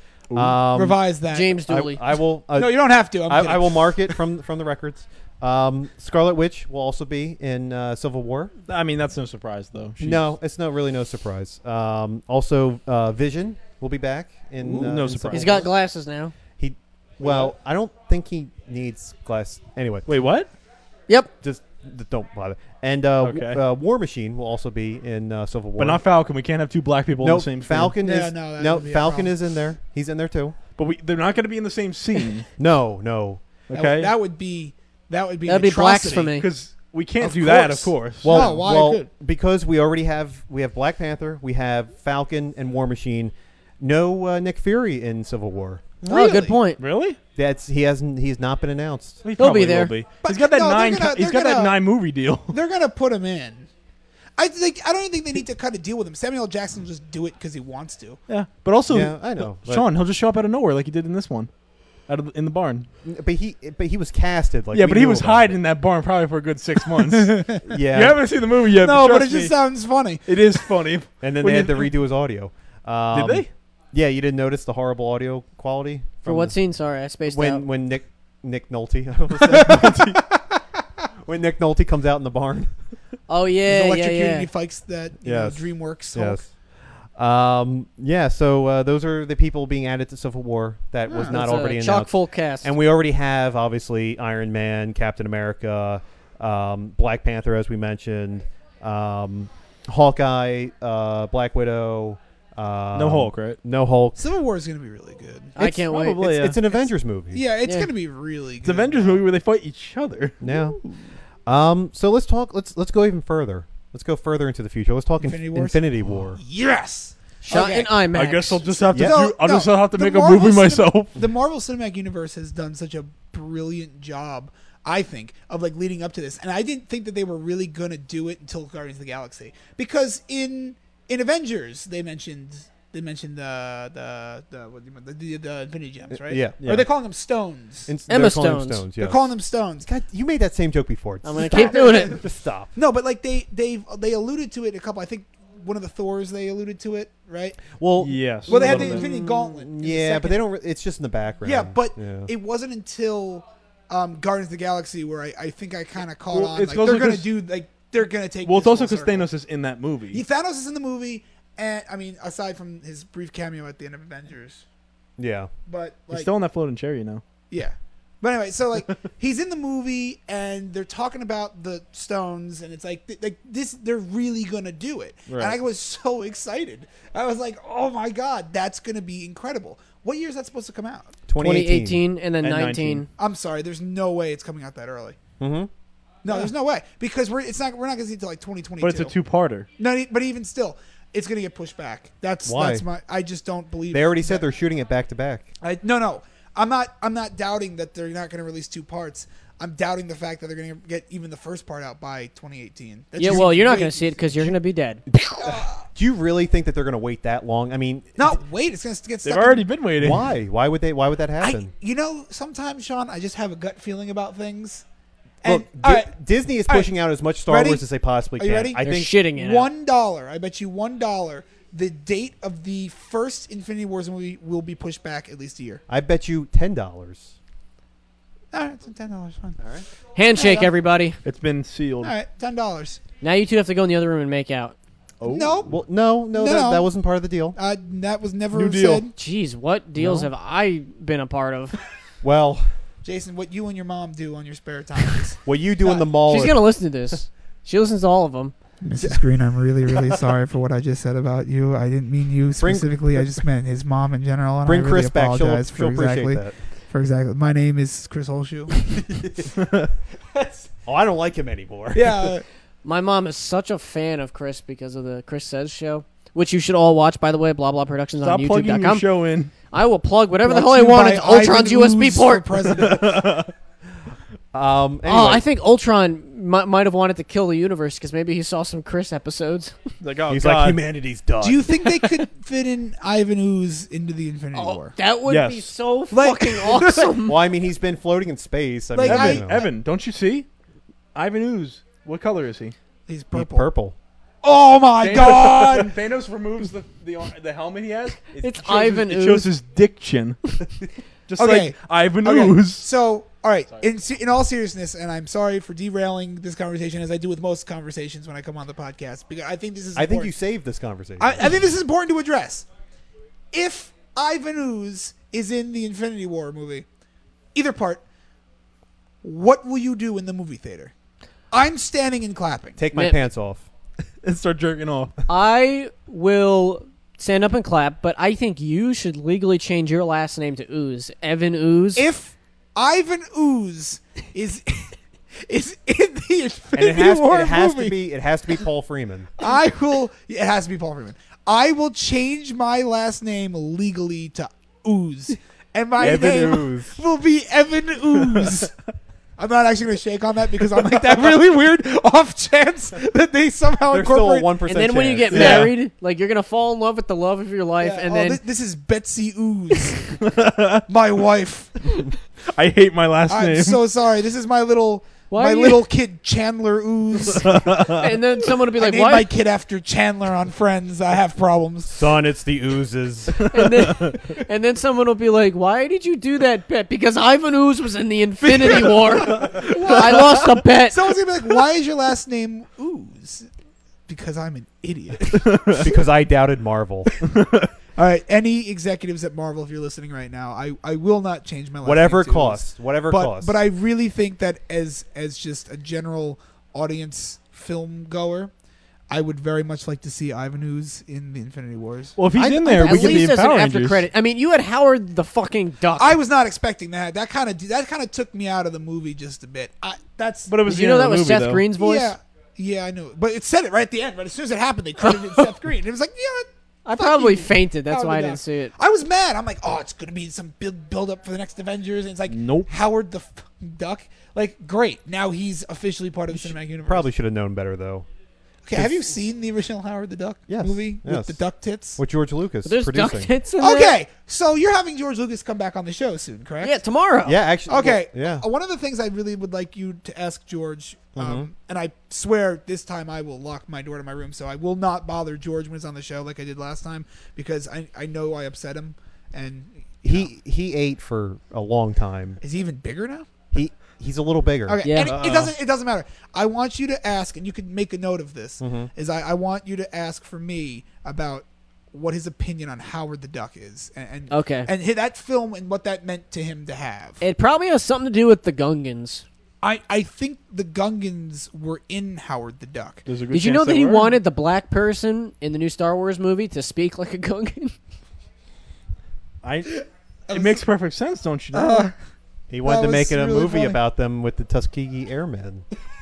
Revise that. James Dooley. I will. No, you don't have to. I'm kidding. I will mark it from the records. Scarlet Witch will also be in Civil War. I mean that's no surprise though. No, it's no surprise. Also, Vision will be back in. No in surprise. Civil He's War. got glasses now. Well, I don't think he needs glass. Anyway, Wait, what? Yep. just don't bother. And Okay. War Machine will also be in Civil War. But not Falcon. We can't have two black people in no, the same scene. Falcon Yeah, is no, that no would be a Falcon problem. is in there. He's in there too. But they're not going to be in the same scene. No. Okay. That would be. That'd an be blacks atrocity. for me. Because we can't Of do that, course. of course. Well, No, why well, good? because we already have Black Panther, we have Falcon and War Machine. No Nick Fury in Civil War. Oh, good point. Really? He's not been announced. He He'll be probably there. will be. But He's got that no, they're 9. gonna- He's they're got that gonna- 9 movie deal. They're gonna put him in. I don't even think they need to cut a deal with him. Samuel L. Jackson will just do it because he wants to. Yeah, but also, Yeah, I know, but- Sean, he'll just show up out of nowhere like he did in this one, in the barn. But he was casted. Like yeah, we but he knew was about hiding in that barn probably for a good 6 months. it. Yeah, You haven't seen the movie yet. No, but trust it just me, sounds funny. it is funny. and then when they had you- to redo his audio. Did they? Yeah, you didn't notice the horrible audio quality For from what the- scene? Sorry, I spaced out. when Nick Nolte I almost said Nolte. When Nick Nolte comes out in the barn. Oh He's yeah, electrocuted and yeah. he fights that you know, Yes. DreamWorks Hulk. Yes. Yeah. So those are the people being added to Civil War that was not It's a already chock announced. full cast. And we already have obviously Iron Man, Captain America, Black Panther, as we mentioned, Hawkeye, Black Widow. No Hulk, right? No Hulk. Civil War is going to be really good. I can't wait. probably- It's an Avengers movie. Yeah, it's Yeah. going to be really good. It's an Avengers movie where they fight each other. Yeah. So let's talk. Let's go even further. Let's go further into the future. Let's talk Infinity Wars? Infinity War. Yes. Shot Okay. in IMAX. I guess I'll just have to. Yeah. No, I'll just no, have to the make a Marvel movie myself. The Marvel Cinematic Universe has done such a brilliant job, I think, of like leading up to this, and I didn't think that they were really going to do it until Guardians of the Galaxy, because in Avengers they mentioned the Infinity Gems, right? Yeah. Or they're calling them stones. Emma They're calling them Stones. yes. They're calling them stones. God, you made that same joke before. I'm gonna keep doing it. Just stop. No, but like they alluded to it in a couple. I think one of the Thors they alluded to it, right? Well, Yes. Well, they had a the little bit. Infinity Gauntlet. in the yeah, but second. they don't. It's just in the background. Yeah, but Yeah. it wasn't until Guardians of the Galaxy where I think I kind of caught Well, on. it's Like also they're gonna 'cause- do like they're gonna take. Well, it's this also full because circle. Thanos is in that movie. Thanos is in the movie, and I mean, aside from his brief cameo at the end of Avengers, Yeah. but like He's still on that floating chair, you know. yeah. But anyway, so like he's in the movie, and they're talking about the stones, and it's like this. They're really gonna do it, and Right. I was so excited. I was like, "Oh my god, that's gonna be incredible!" What year is that supposed to come out? 2018 and then And 19. I'm sorry, there's no way it's coming out that early. Mm-hmm. No, there's no way because we're not gonna see it till like 2022. But it's a two-parter. No, but even still, it's gonna get pushed back. Why? That's my. I just don't believe. They already said they're shooting it back to back. No. I'm not doubting that they're not gonna release 2 parts. I'm doubting the fact that they're gonna get even the first part out by 2018. That Yeah, just well, you're not way- going to see it because you're going to be dead. Do you really think that they're going to wait that long? I mean, Not wait. It's gonna get stuck. They've already been waiting. why? Why would they? Why would that happen? Sometimes, Sean, I just have a gut feeling about things. Look, And all right, Disney is all right. pushing out as much Star Ready? Wars as they possibly Are can. you ready? I They're think shitting it out. $1. I bet you $1. The date of the first Infinity Wars movie will be pushed back at least a year. I bet you $10. All right, it's $10. Fine. All right. Handshake, everybody. It's been sealed. All right, $10. Now you two have to go in the other room and make out. Nope. Well, no, No. that wasn't part of the deal. That was never New deal. said. Jeez, what deals have I been a part of? Well, Jason, what you and your mom do on your spare time is. what you do in the mall? She's going to listen to this. She listens to all of them. Mrs. Green, I'm really, really sorry for what I just said about you. I didn't mean you Bring- specifically. I just meant his mom in general. And Bring I really Chris back. She'll apologize for appreciate exactly. that. For exactly. My name is Chris Holshoe. Oh, I don't like him anymore. Yeah. My mom is such a fan of Chris because of the Chris Says show, which you should all watch, by the way. Blah Blah Productions Stop on plugging your YouTube.com. show in. I will plug whatever the Brought hell I to you want. by It's Ultron's Ivan USB Ooze port. for president. Anyway, Oh, I think Ultron might have wanted to kill the universe because maybe he saw some Chris episodes. Like, oh he's God. like, humanity's done. Do you think they could fit in Ivan Ooze into the Infinity War? That would Yes. be so Like- fucking awesome. Well, I mean, he's been floating in space. I Like, mean, I- you know. Evan, don't you see? Ivan Ooze. What color is he? He's He's purple. purple. Oh my God! When Thanos removes the helmet he has, It's shows Ivan It shows Ooze. his dick chin. Just Okay. like Ivan Okay, Ooze. so all right. In all seriousness, and I'm sorry for derailing this conversation as I do with most conversations when I come on the podcast, because I think this is. I think you important. saved this conversation. I think this is important to address. If Ivan Ooze is in the Infinity War movie, either part, what will you do in the movie theater? I'm standing and clapping. Take my Man. pants off. And start jerking off. I will stand up and clap, but I think you should legally change your last name to Ooze. Evan Ooze. If Ivan Ooze is is in the And Infinity War it has movie, to be Paul Freeman. I will. It has to be Paul Freeman. I will change my last name legally to Ooze, and my Evan name Ooze. will be Evan Ooze. I'm not actually going to shake on that because I'm like that really weird off chance that they somehow There's still a incorporate. 1% and then when you get chance. Yeah. married, like you're gonna fall in love with the love of your life, Yeah, and oh, then this is Betsy Ooze, my wife. I hate my last I'm name. so sorry. This is my little Why are you- little kid Chandler Ooze. and then someone will be I like, named "Why?" my kid after Chandler on Friends. I have problems. Son, it's the oozes. and then someone will be like, "Why did you do that bet?" Because Ivan Ooze was in the Infinity War. I lost a bet. Someone's gonna be like, "Why is your last name Ooze?" Because I'm an idiot. Because I doubted Marvel. All right, any executives at Marvel, if you're listening right now, I will not change my last Whatever name it to Ooze. costs. Whatever it costs. But I really think that as just a general audience film goer, I would very much like to see Ivan Ooze in the Infinity Wars. Well, if he's I- in there, I- we At get the least as an Power after Rangers. credit. I mean, you had Howard the fucking Duck. I was not expecting that. That kind of took me out of the movie just a bit. That's But it was Did the you know end that of the was movie, Seth though. Green's voice? Yeah, I know. But it said it right at the end. But as soon as it happened, they credited Seth Green. It was like, yeah. I fuck probably you. fainted. That's Howard why I the didn't Duck. see it. I was mad. I'm like, oh, it's gonna be some build up for the next Avengers, and it's like Nope. Howard the Duck. Like, great. Now he's officially part of the cinematic universe. Probably should have known better, though. Okay, have you seen the original Howard the Duck Yes, movie yes. with the duck tits? With George Lucas But there's duck producing. tits in there. Okay, so you're having George Lucas come back on the show soon, correct? Yeah, tomorrow. Yeah, actually. Okay. well, yeah. One of the things I really would like you to ask George, Mhm. and I swear this time I will lock my door to my room, so I will not bother George when he's on the show like I did last time, because I know I upset him, and He ate for a long time. is he even bigger now? He's a little bigger. Okay, Yeah. and it doesn't matter. I want you to ask, and you can make a note of this. Mhm. Is I want you to ask for me about what his opinion on Howard the Duck is, and Okay. and that film and what that meant to him to have. It probably has something to do with the Gungans. I think the Gungans were in Howard the Duck. There's a good Did you chance know that they he were. wanted the black person in the new Star Wars movie to speak like a Gungan? It makes perfect sense, don't you know? He wanted That to make was it a really movie funny. about them with the Tuskegee Airmen.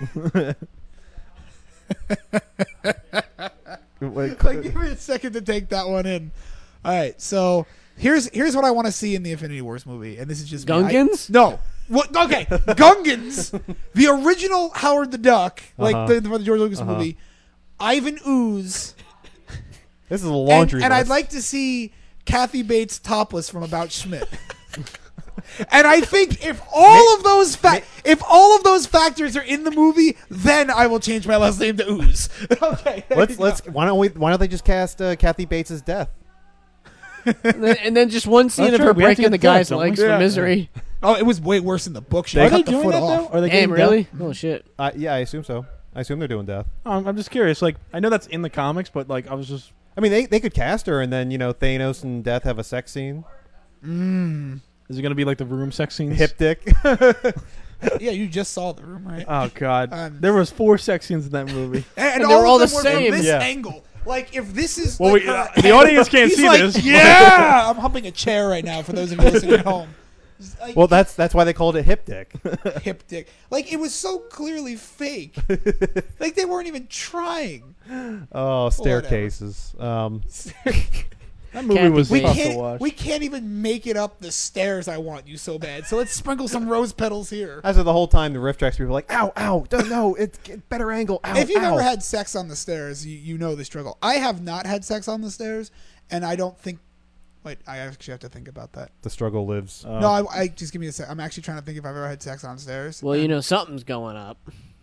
Like, give me a second to take that one in. All right, so here's what I want to see in the Infinity Wars movie, and this is just me. Gungans? No. What? Okay, Gungans, the original Howard the Duck, like Uh-huh. the George Lucas Uh-huh. movie, Ivan Ooze, This is a laundry and I'd list. like to see Kathy Bates topless from About Schmidt. And I think if all of those factors are in the movie, then I will change my last name to Ooze. Okay. there you Let's. go. Why don't they just cast Kathy Bates' death? and then just one scene That's of her right, we have to breaking the get that, guy's don't we? legs Yeah. for misery. Oh, it was way worse in the book. She Are cut they the doing foot that off. though? Are they Damn, getting really? death? Oh shit. Yeah, I assume so. I assume they're doing death. I'm just curious. Like, I know that's in the comics, but like, I was just. I mean, they could cast her, and then Thanos and Death have a sex scene. Is it gonna be like the room sex scenes? Hip dick. Yeah, you just saw the room, right? Oh God, Um, there was 4 sex scenes in that movie. And they were all of the them same. from this Yeah. angle. Like, if this is Well, like the audience can't he's see like, this. Yeah, I'm humping a chair right now for those of you listening at home. Like, Well, that's why they called it hip dick. hip dick. Like it was so clearly fake. Like they weren't even trying. Oh, staircases. That movie Kathy was We tough to watch. can't. We can't even make it up the stairs. I want you so bad. So let's sprinkle some rose petals here. As of the whole time, the riff tracks people were like, "Ow, ow, no, it's get better angle." Ow, If you've ow. ever had sex on the stairs, you know the struggle. I have not had sex on the stairs, and I don't think. Wait, I actually have to think about that. the struggle lives. No, I just give me a sec. I'm actually trying to think if I've ever had sex on stairs. Well, you know something's going up.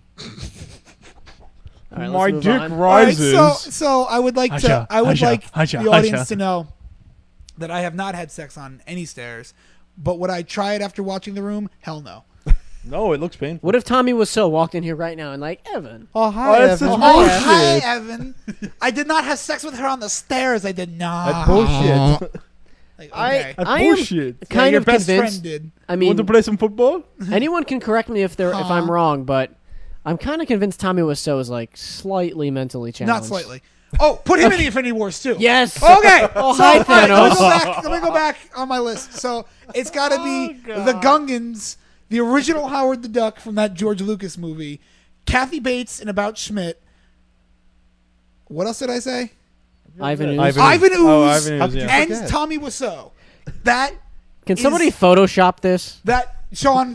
All right, My let's move dick on. All right, rises. so I would like to. Hacha, I would hacha, like hacha, the audience hacha. to know that I have not had sex on any stairs. But would I try it after watching The Room? Hell no. No, it looks painful. What if Tommy Wiseau walked in here right now and like, Evan? Oh, hi, Oh, that's Evan. such Oh, bullshit. hi, Evan. I did not have sex with her on the stairs. I did not. That's bullshit. Like, I okay. That's I am bullshit. Yeah, kind your of best convinced. friend did. I Want mean, to play some football? anyone can correct me if they're if I'm Huh. wrong, but I'm kind of convinced Tommy Wiseau is like slightly mentally challenged. Not slightly. Oh, put him in the Infinity Wars too. Yes. Okay. Oh, So, hi, all right, Thanos. let me go back on my list. So it's got to be Oh, the Gungans, the original Howard the Duck from that George Lucas movie, Kathy Bates in About Schmidt. What else did I say? Ivan Ooze. Ivan Ooze Oh, Ivan How Ooze, could you yeah. and forget? Tommy Wiseau. That Can somebody Photoshop this? Sean.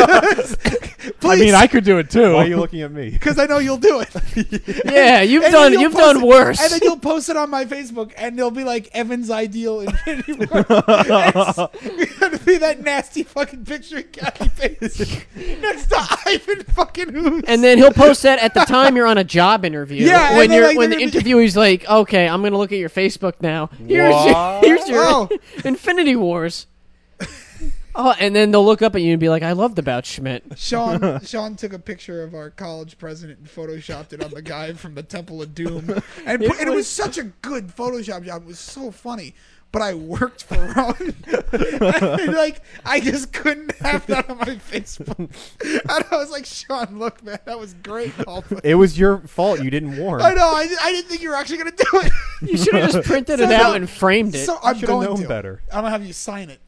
I mean, I could do it too. Why are you looking at me? because I know you'll do it. Yeah, you've And then done you'll you've post done it- worse. And then you'll post it on my Facebook, and they'll be like Evan's ideal Infinity War. It's gonna be that nasty fucking picture of Kathy Bates next to Ivan fucking Ooze. And then he'll post that at the time you're on a job interview. Yeah, and when then, you're like, when they're the gonna be- interviewer's like, okay, I'm gonna look at your Facebook now. What? Here's your Oh. Infinity Wars. Oh, and then they'll look up at you and be like, I loved About Schmidt. Sean took a picture of our college president and photoshopped it on the guy from the Temple of Doom, and it was such a good Photoshop job. It was so funny. But I worked for Ron. And, like, I just couldn't have that on my Facebook. And I was like, Sean, look, man, that was great. It was your fault. You didn't warn. I know. I didn't think you were actually going to do it. You should have just printed So it out no- and framed it. So I'm Should have going known to. better. I'm going to have you sign it.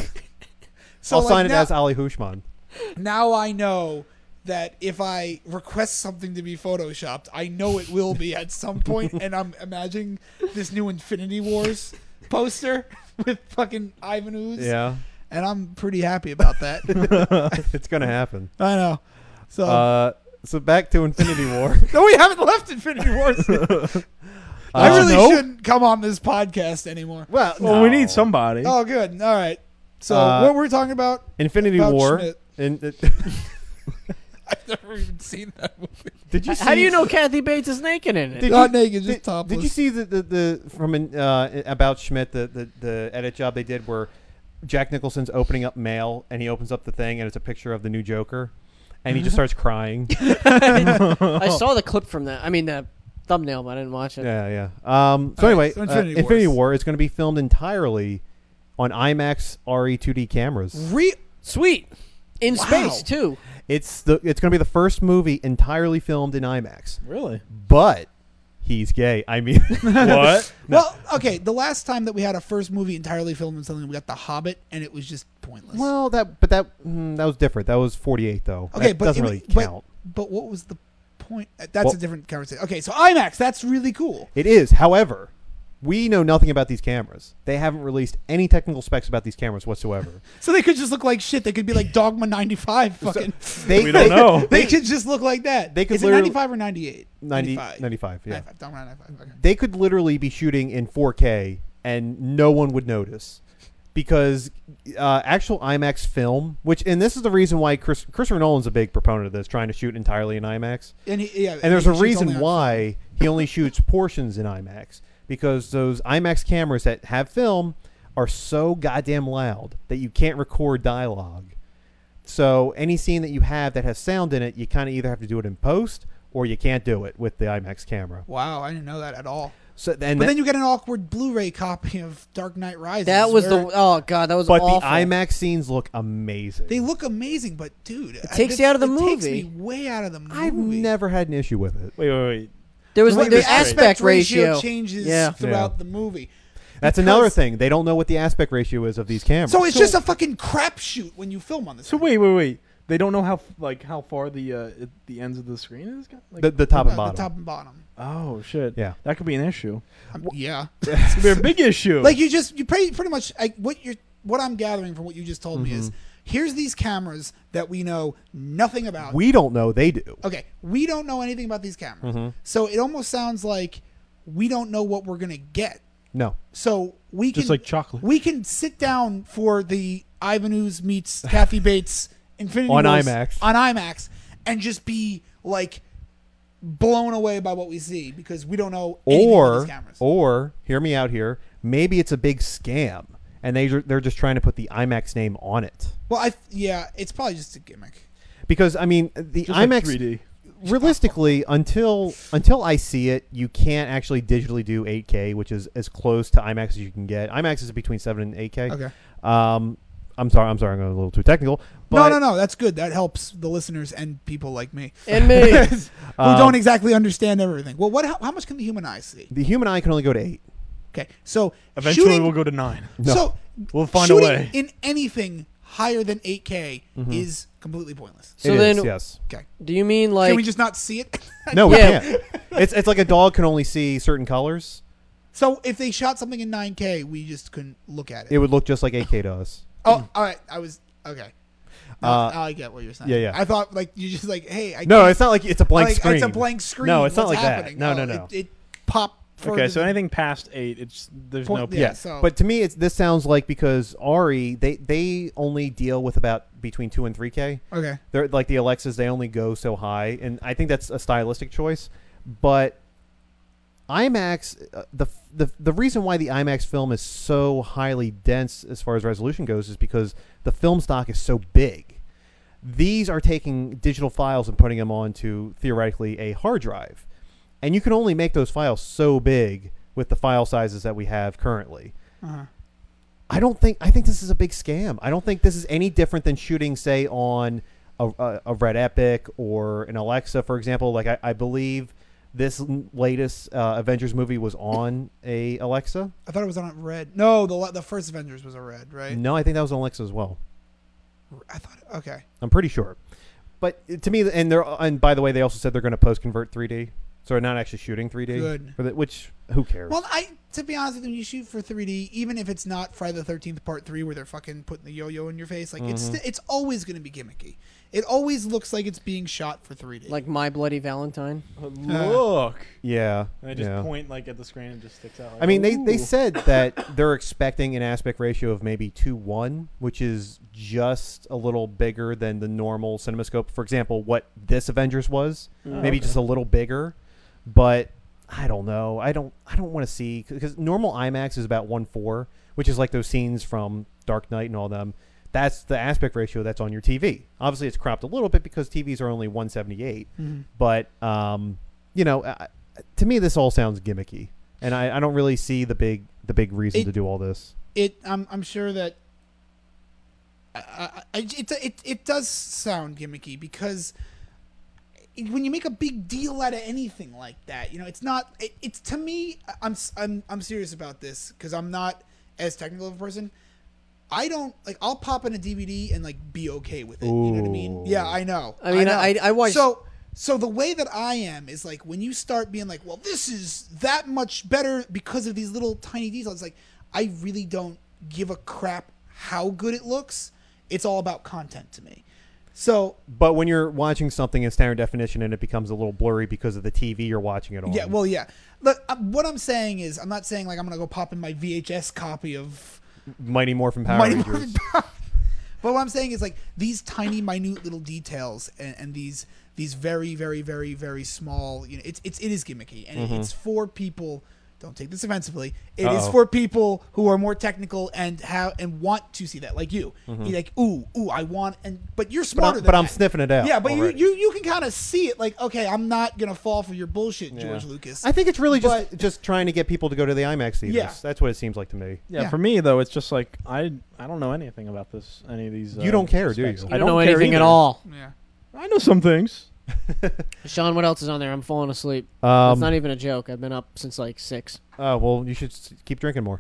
So I'll like, sign it now, as Ali Hushman. Now I know that if I request something to be photoshopped, I know it will be at some point, and I'm imagining this new Infinity Wars poster with fucking Ivan Ooze, Yeah, and I'm pretty happy about that. it's gonna happen. I know. So So back to Infinity War. no, we haven't left Infinity Wars. I really no? shouldn't come on this podcast anymore. Well, Well, we need somebody. Oh, good. All right. So what were we talking about? Infinity About War. Schmidt. And I've never even seen that movie. did you see? How do you know Kathy Bates is naked in it? Did Not you- naked, just Did, topless. did you see the from About Schmidt the edit job they did where Jack Nicholson's opening up mail and he opens up the thing and it's a picture of the new Joker and he just starts crying. I saw the clip from that. I mean, the thumbnail, but I didn't watch it. Yeah, yeah. So All anyway, right, so Infinity Infinity Wars. War is going to be filmed entirely on IMAX RE 2D cameras. Sweet. In Wow. space, too. It's going to be the first movie entirely filmed in IMAX, Really? but he's gay. I mean, What? Well, okay. The last time that we had a first movie entirely filmed in something, we got The Hobbit, and it was just pointless. well, that was different. That was 48 though. okay, that but doesn't it- really but- count. But what was the point? That's Well- a different conversation. Okay, so IMAX, that's really cool. It is. However, we know nothing about these cameras. They haven't released any technical specs about these cameras whatsoever. So they could just look like shit. They could be like Dogma 95. Fucking. They We don't know. They could just look like that. They could Is it literally- 95 or 98? 95, yeah. 95. Dogma 95. Okay. They could literally be shooting in 4K and no one would notice because actual IMAX film, and this is the reason why Christopher Nolan's a big proponent of this, trying to shoot entirely in IMAX. And And there's a he shoots only reason on- why he only shoots portions in IMAX, because those IMAX cameras that have film are so goddamn loud that you can't record dialogue. So any scene that you have that has sound in it, you kind of either have to do it in post or you can't do it with the IMAX camera. Wow, I didn't know that at all. So But then you get an awkward Blu-ray copy of Dark Knight Rises. That was where oh god, that was but awful. the IMAX scenes look amazing. They look amazing, but dude, it takes you out of the Takes movie. me way out of the movie. I've never had an issue with it. Wait. There was Like, the the aspect ratio. changes Yeah. throughout the movie. That's Because- another thing. They don't know what the aspect ratio is of these cameras. So it's just a fucking crapshoot when you film on this. So wait. They don't know how far the ends of the screen is. Like, the top and The bottom. top and bottom. oh shit. Yeah. That could be an issue. Yeah. It's gonna be a big issue. Like you pretty much what I'm gathering from what you just told me is here's these cameras that we know nothing about. We don't know. They do. Okay, we don't know anything about these cameras. Mm-hmm. So it almost sounds like we don't know what we're gonna get. No. So we just can like chocolate. we can sit down for the Ivanhoe meets Kathy Bates Infinity On Wars IMAX. on IMAX and just be like blown away by what we see because we don't know anything about these cameras. Or hear me out here. Maybe it's a big scam, and they're just trying to put the IMAX name on it. Well, it's probably just a gimmick. Because I mean, the Just like IMAX 3D. realistically, until I see it, you can't actually digitally do 8K, which is as close to IMAX as you can get. IMAX is between 7 and 8K. Okay. I'm sorry, I'm going a little too technical. But, No. That's good. That helps the listeners and people like me And me. who don't exactly understand everything. Well, how much can the human eye see? The human eye can only go to 8. Okay, so Eventually, shooting, we'll go to 9. No. So We'll find a shooting way. in anything higher than 8K is completely pointless. So It then, is, yes. Okay, do you mean like? can we just not see it? No, we Yeah. can't. It's like a dog can only see certain colors. So if they shot something in 9K, we just couldn't look at it. It would look just like 8K does. Oh, all right. I was okay. No, Uh, I get what you're saying. yeah. I thought like you just like, hey, I No, can't- it's not like it's a blank like, screen. It's a blank screen. No, it's not What's like that. happening? No. It popped. Okay, so than- anything past 8, there's Point- no. yeah. Yeah, so- but to me, this sounds like because Ari, they only deal with about between 2 and 3K. Okay. They're like the Alexas; they only go so high, and I think that's a stylistic choice. But IMAX, the reason why the IMAX film is so highly dense as far as resolution goes is because the film stock is so big. These are taking digital files and putting them onto theoretically a hard drive, and you can only make those files so big with the file sizes that we have currently. Uh-huh. I think this is a big scam. I don't think this is any different than shooting, say, on a Red Epic or an Alexa, for example. Like I believe this latest Avengers movie was on a Alexa. I thought it was on a red. No, the first Avengers was a red, right? No, I think that was on Alexa as well. I thought. Okay. I'm pretty sure. But to me, and by the way, they also said they're going to post convert 3D, so they're not actually shooting 3D. Good. Which who cares? Well, to be honest with you, when you shoot for 3D, even if it's not Friday the 13th Part 3 where they're fucking putting the yo-yo in your face, like it's always going to be gimmicky. It always looks like it's being shot for 3D. Like My Bloody Valentine. Look. yeah. And I just yeah. point like at the screen and just sticks out. Like, I mean, they ooh. said that they're expecting an aspect ratio of maybe 2:1, which is just a little bigger than the normal CinemaScope. For example, what this Avengers was, maybe just a little bigger. But I don't know. I don't want to see, because normal IMAX is about 1:4, which is like those scenes from Dark Knight and all them. That's the aspect ratio that's on your TV. Obviously, it's cropped a little bit because TVs are only 178. But to me, this all sounds gimmicky, and I don't really see the big reason to do all this. I'm sure that it does sound gimmicky because when you make a big deal out of anything like that, it's not. It's to me. I'm serious about this because I'm not as technical of a person. I don't like. I'll pop in a DVD and like be okay with it. You know what I mean? Ooh. Yeah, I know. I mean, know. I watched. So the way that I am is like when you start being like, well, this is that much better because of these little tiny details. Like I really don't give a crap how good it looks. It's all about content to me. So But when you're watching something in standard definition and it becomes a little blurry because of the TV you're watching it on. yeah, well, yeah. Look, what I'm saying is, I'm not saying like I'm gonna go pop in my VHS copy of Mighty Morphin Power Mighty Rangers. Morphin Power. But what I'm saying is like these tiny, minute little details and these very, very, very, very small. It is gimmicky and it's for people. Don't take this offensively. It is for people who are more technical and want to see that, like you. You're like, ooh, I want, but you're smarter than But I'm that. sniffing it out. Yeah, but already. you can kind of see it. Like, okay, I'm not gonna fall for your bullshit, George Lucas. I think it's really But- just trying to get people to go to the IMAX theaters. Yeah. That's what it seems like to me. Yeah, for me though, it's just like I don't know anything about any of these. You don't care, do you? specs. I don't know anything care at all. yeah. I know some things. Sean, what else is on there? I'm falling asleep. Um, That's not even a joke. I've been up since like 6. Oh, well, you should keep drinking more.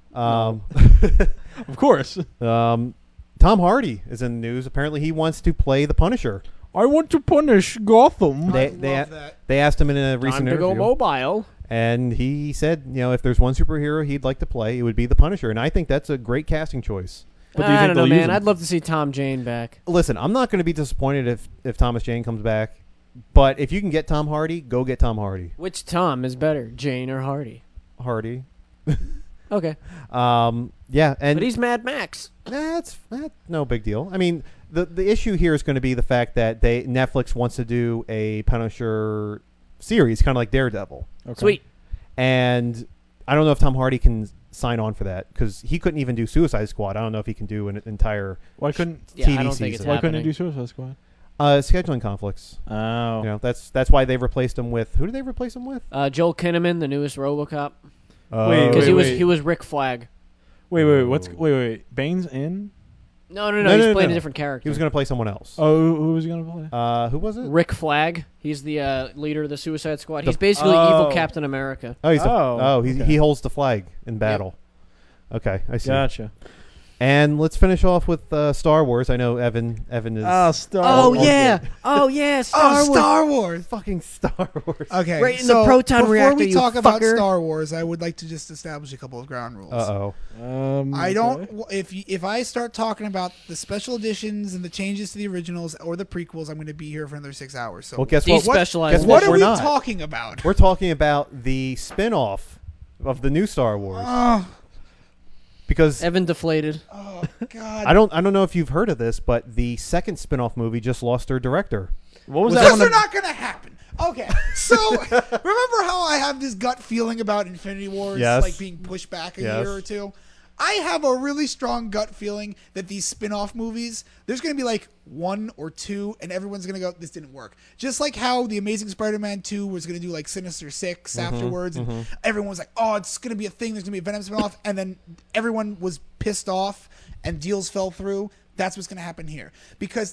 Of course. Tom Hardy is in the news. Apparently, he wants to play the Punisher. I want to punish Gotham. I love that. They asked him in a Time recent to go interview, mobile. and he said, if there's one superhero he'd like to play, it would be the Punisher, and I think that's a great casting choice. But do you I think don't know, they'll use man. him? I'd love to see Tom Jane back. Listen, I'm not going to be disappointed if Thomas Jane comes back, but if you can get Tom Hardy, go get Tom Hardy. Which Tom is better, Jane or Hardy? Hardy. Okay, Yeah, and but he's Mad Max. that's no big deal. I mean, the issue here is going to be the fact that Netflix wants to do a Punisher series, kind of like Daredevil, Okay. Sweet. and I don't know if Tom Hardy can sign on for that because he couldn't even do Suicide Squad. I don't know if he can do an entire Why couldn't Yeah, TV I don't think it's season. Why couldn't he do happening. Suicide Squad? Scheduling conflicts. Oh. That's why they replaced him with who did they replace him with? Joel Kinnaman, the newest RoboCop, Wait, because wait. he was Rick Flag. Wait. Bane's in? No, No, he's no, playing no. a different character. He was going to play someone else. Oh, who was he gonna play? Who was it? Rick Flag. He's the leader of the Suicide Squad. He's The- basically evil Captain America. Oh, okay. he holds the flag in battle. Okay, I see. Gotcha. And let's finish off with Star Wars. I know Evan is Star Oh Wars. yeah, oh yeah, Star Wars. fucking Star Wars. Okay, Right in so the proton before reactor, we you talk about fucker. Star Wars, I would like to just establish a couple of ground rules. I don't. If I start talking about the special editions and the changes to the originals or the prequels, I'm going to be here for another 6 hours. So Well, guess what? Despecialize. Guess what are we're we not. talking about? We're talking about the spin-off of the new Star Wars because Evan deflated. Oh God! I don't know if you've heard of this, but the second spin-off movie just lost their director. What was that Those one? are not going to happen. Okay, so remember how I have this gut feeling about Infinity Wars, Yes. like being pushed back a Yes. year or two? I have a really strong gut feeling that these spin-off movies, there's going to be like one or two, and everyone's going to go, this didn't work. Just like how The Amazing Spider-Man 2 was going to do like Sinister Six afterwards, and everyone was like, oh, it's going to be a thing, there's going to be a Venom spin-off, and then everyone was pissed off, and deals fell through. That's what's going to happen here. Because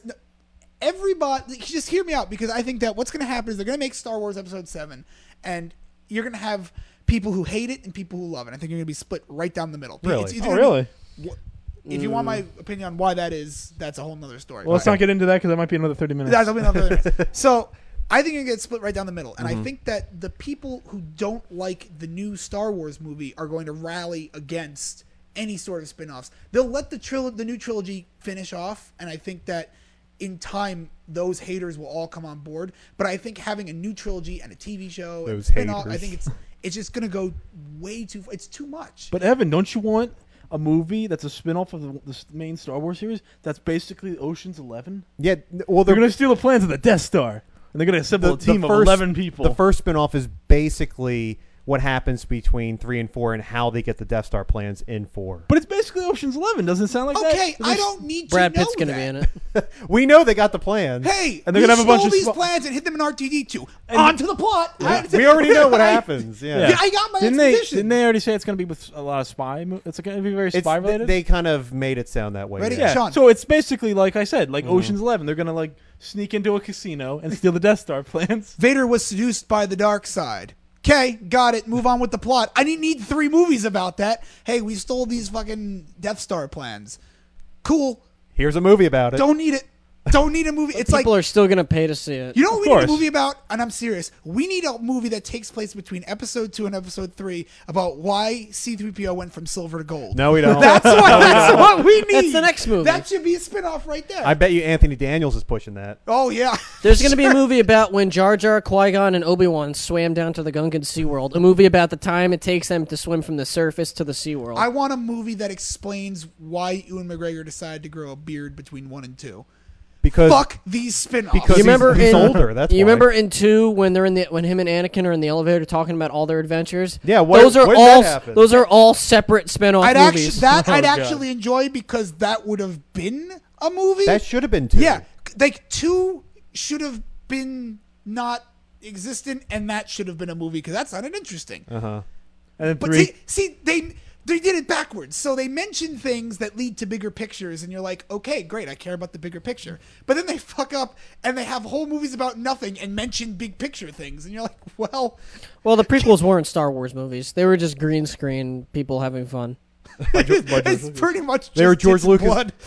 everybody, just hear me out, because I think that what's going to happen is they're going to make Star Wars Episode 7, and you're going to have people who hate it and people who love it. I think you're going to be split right down the middle. Really? It's Oh, gonna really? be- if you want my opinion on why that is, that's a whole nother story. Well, let's not get into that because that might be another 30 minutes. That'll be another 30 minutes. So I think you're going to get split right down the middle. And I think that the people who don't like the new Star Wars movie are going to rally against any sort of spin-offs. They'll let the new trilogy finish off, and I think that in time those haters will all come on board. But I think having a new trilogy and a TV show and Those spin-off, I haters. think it's just going to go way too far. It's too much. But Evan, don't you want a movie that's a spin-off of the main Star Wars series that's basically Ocean's 11? Yeah, well, They're going to steal the plans of the Death Star, and they're going to assemble a team of 11 people. The first spin-off is basically what happens between 3 and 4 and how they get the Death Star plans in 4. But it's basically Ocean's 11. Doesn't it sound like that? Okay, I don't need Brad to know Pitt's gonna that. be in it. We know they got the plans. Hey, And they're we gonna have a bunch stole of these spo- plans and hit them in R2D2. And- On to the plot. We already know what I- happens. Yeah. Yeah, I got my Didn't exposition. they already say it's going to be with a lot of spy? It's going to be very It's, spy related. they kind of made it sound that way. Ready? Yeah. Yeah. Sean. So it's basically like I said, like Ocean's 11. They're going to like sneak into a casino and steal the Death Star plans. Vader was seduced by the dark side. Okay, got it. Move on with the plot. I didn't need 3 movies about that. Hey, we stole these fucking Death Star plans. Cool. Here's a movie about it. Don't need it. Don't need a movie. It's like, People are still gonna pay to see it. you know what Of we need a course. movie about? And I'm serious. We need a movie that takes place between episode 2 and episode 3 about why C-3PO went from silver to gold. No, we don't. That's what we need. That's the next movie. That should be a spinoff right there. I bet you Anthony Daniels is pushing that. Oh, yeah. There's gonna be a movie about when Jar Jar, Qui-Gon, and Obi-Wan swam down to the Gungan SeaWorld. A movie about the time it takes them to swim from the surface to the SeaWorld. I want a movie that explains why Ewan McGregor decided to grow a beard between 1 and 2. Because Fuck these spin-offs. because You remember he's in- older. That's you why. remember in 2 when they're when him and Anakin are in the elevator talking about all their adventures? Yeah, those are when did all that happen? those are all separate spin-off I'd movies. I'd God. actually enjoy because that would have been a movie. That should have been 2. Yeah, like 2 should have been not existent, and that should have been a movie because that sounded interesting. Uh-huh. And then But 3. see, they did it backwards. So they mention things that lead to bigger pictures, and you're like, okay, great, I care about the bigger picture. But then they fuck up, and they have whole movies about nothing and mention big picture things, and you're like, well, Well, the prequels weren't Star Wars movies. They were just green screen people having fun. It's pretty much just They were George tits and Lucas. blood.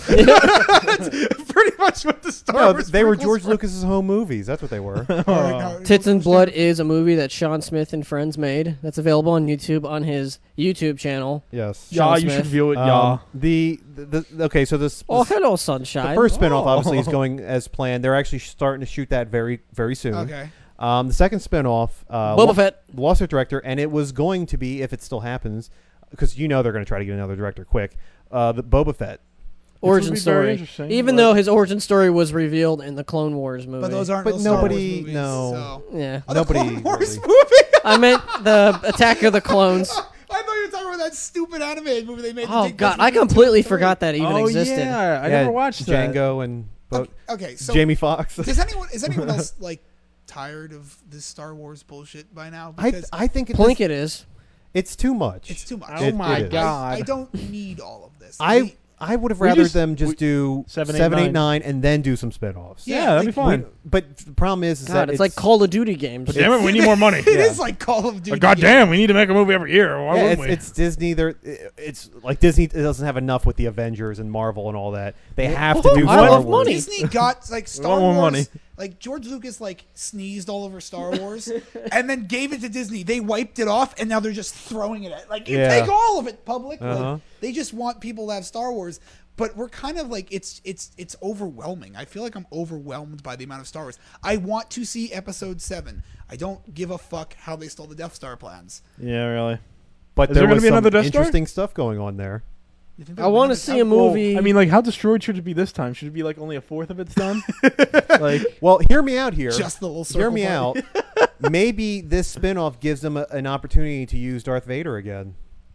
That's pretty much what the Star No, Wars they were prequels George Lucas's home movies. That's what they were. No, Tits and George Blood Lucas- is a movie that Sean Smith and friends made. That's available on YouTube on his YouTube channel. Yes. Yeah, Sean you Smith. should view it. Yeah. The okay, so this Oh, hello, the sunshine. first spinoff Oh. obviously is going as planned. They're actually starting to shoot that very very soon. Okay. The second spinoff, Boba Fett. lost their director, and it was going to be, if it still happens, because they're going to try to get another director quick. The Boba Fett. Origin be very story. interesting, Even but- though his origin story was revealed in the Clone Wars movie. But those aren't But real Star nobody- Wars movies, no. So. Yeah. Oh, the Nobody Clone Wars really- movie. I meant the Attack of the Clones. I thought you were talking about that stupid animated movie they made. to Oh take God, place I between completely 2 and 3. forgot that even oh existed. yeah, I Yeah, never watched that. Django and Okay, so Jamie Foxx. is anyone else like tired of this Star Wars bullshit by now? Because I think Plinkett is. it's too much. it's too much. Oh my it is. God. I don't need all of this. I would have We rather just- them just we- do 7, 8, 7, 8, 9. 9, and then do some spinoffs. Yeah, that'd be like, fine. But the problem is God, that it's like Call of Duty games. But damn it, we need more money. It is like Call of Duty. God damn, we need to make a movie every year. Why Yeah, wouldn't we? it's Disney. It's like Disney doesn't have enough with the Avengers and Marvel and all that. They have to do I Star love Wars. money. Disney got like Star want more Wars. money. Like George Lucas like sneezed all over Star Wars and then gave it to Disney. They wiped it off and now they're just throwing it at you Yeah. take all of it, public. Uh-huh. Like, they just want people to have Star Wars. But we're kind of like it's overwhelming. I feel like I'm overwhelmed by the amount of Star Wars. I want to see Episode 7. I don't give a fuck how they stole the Death Star plans. yeah, really. But Is there there gonna was be some another Death Star? interesting stuff going on there. You think I they're want gonna to see have- a movie. I mean, like, how destroyed should it be this time? Should it be like only a fourth of it's done? Like, Well, hear me out here. just the little circle. Hear me part. out. Maybe this spinoff gives them an opportunity to use Darth Vader again.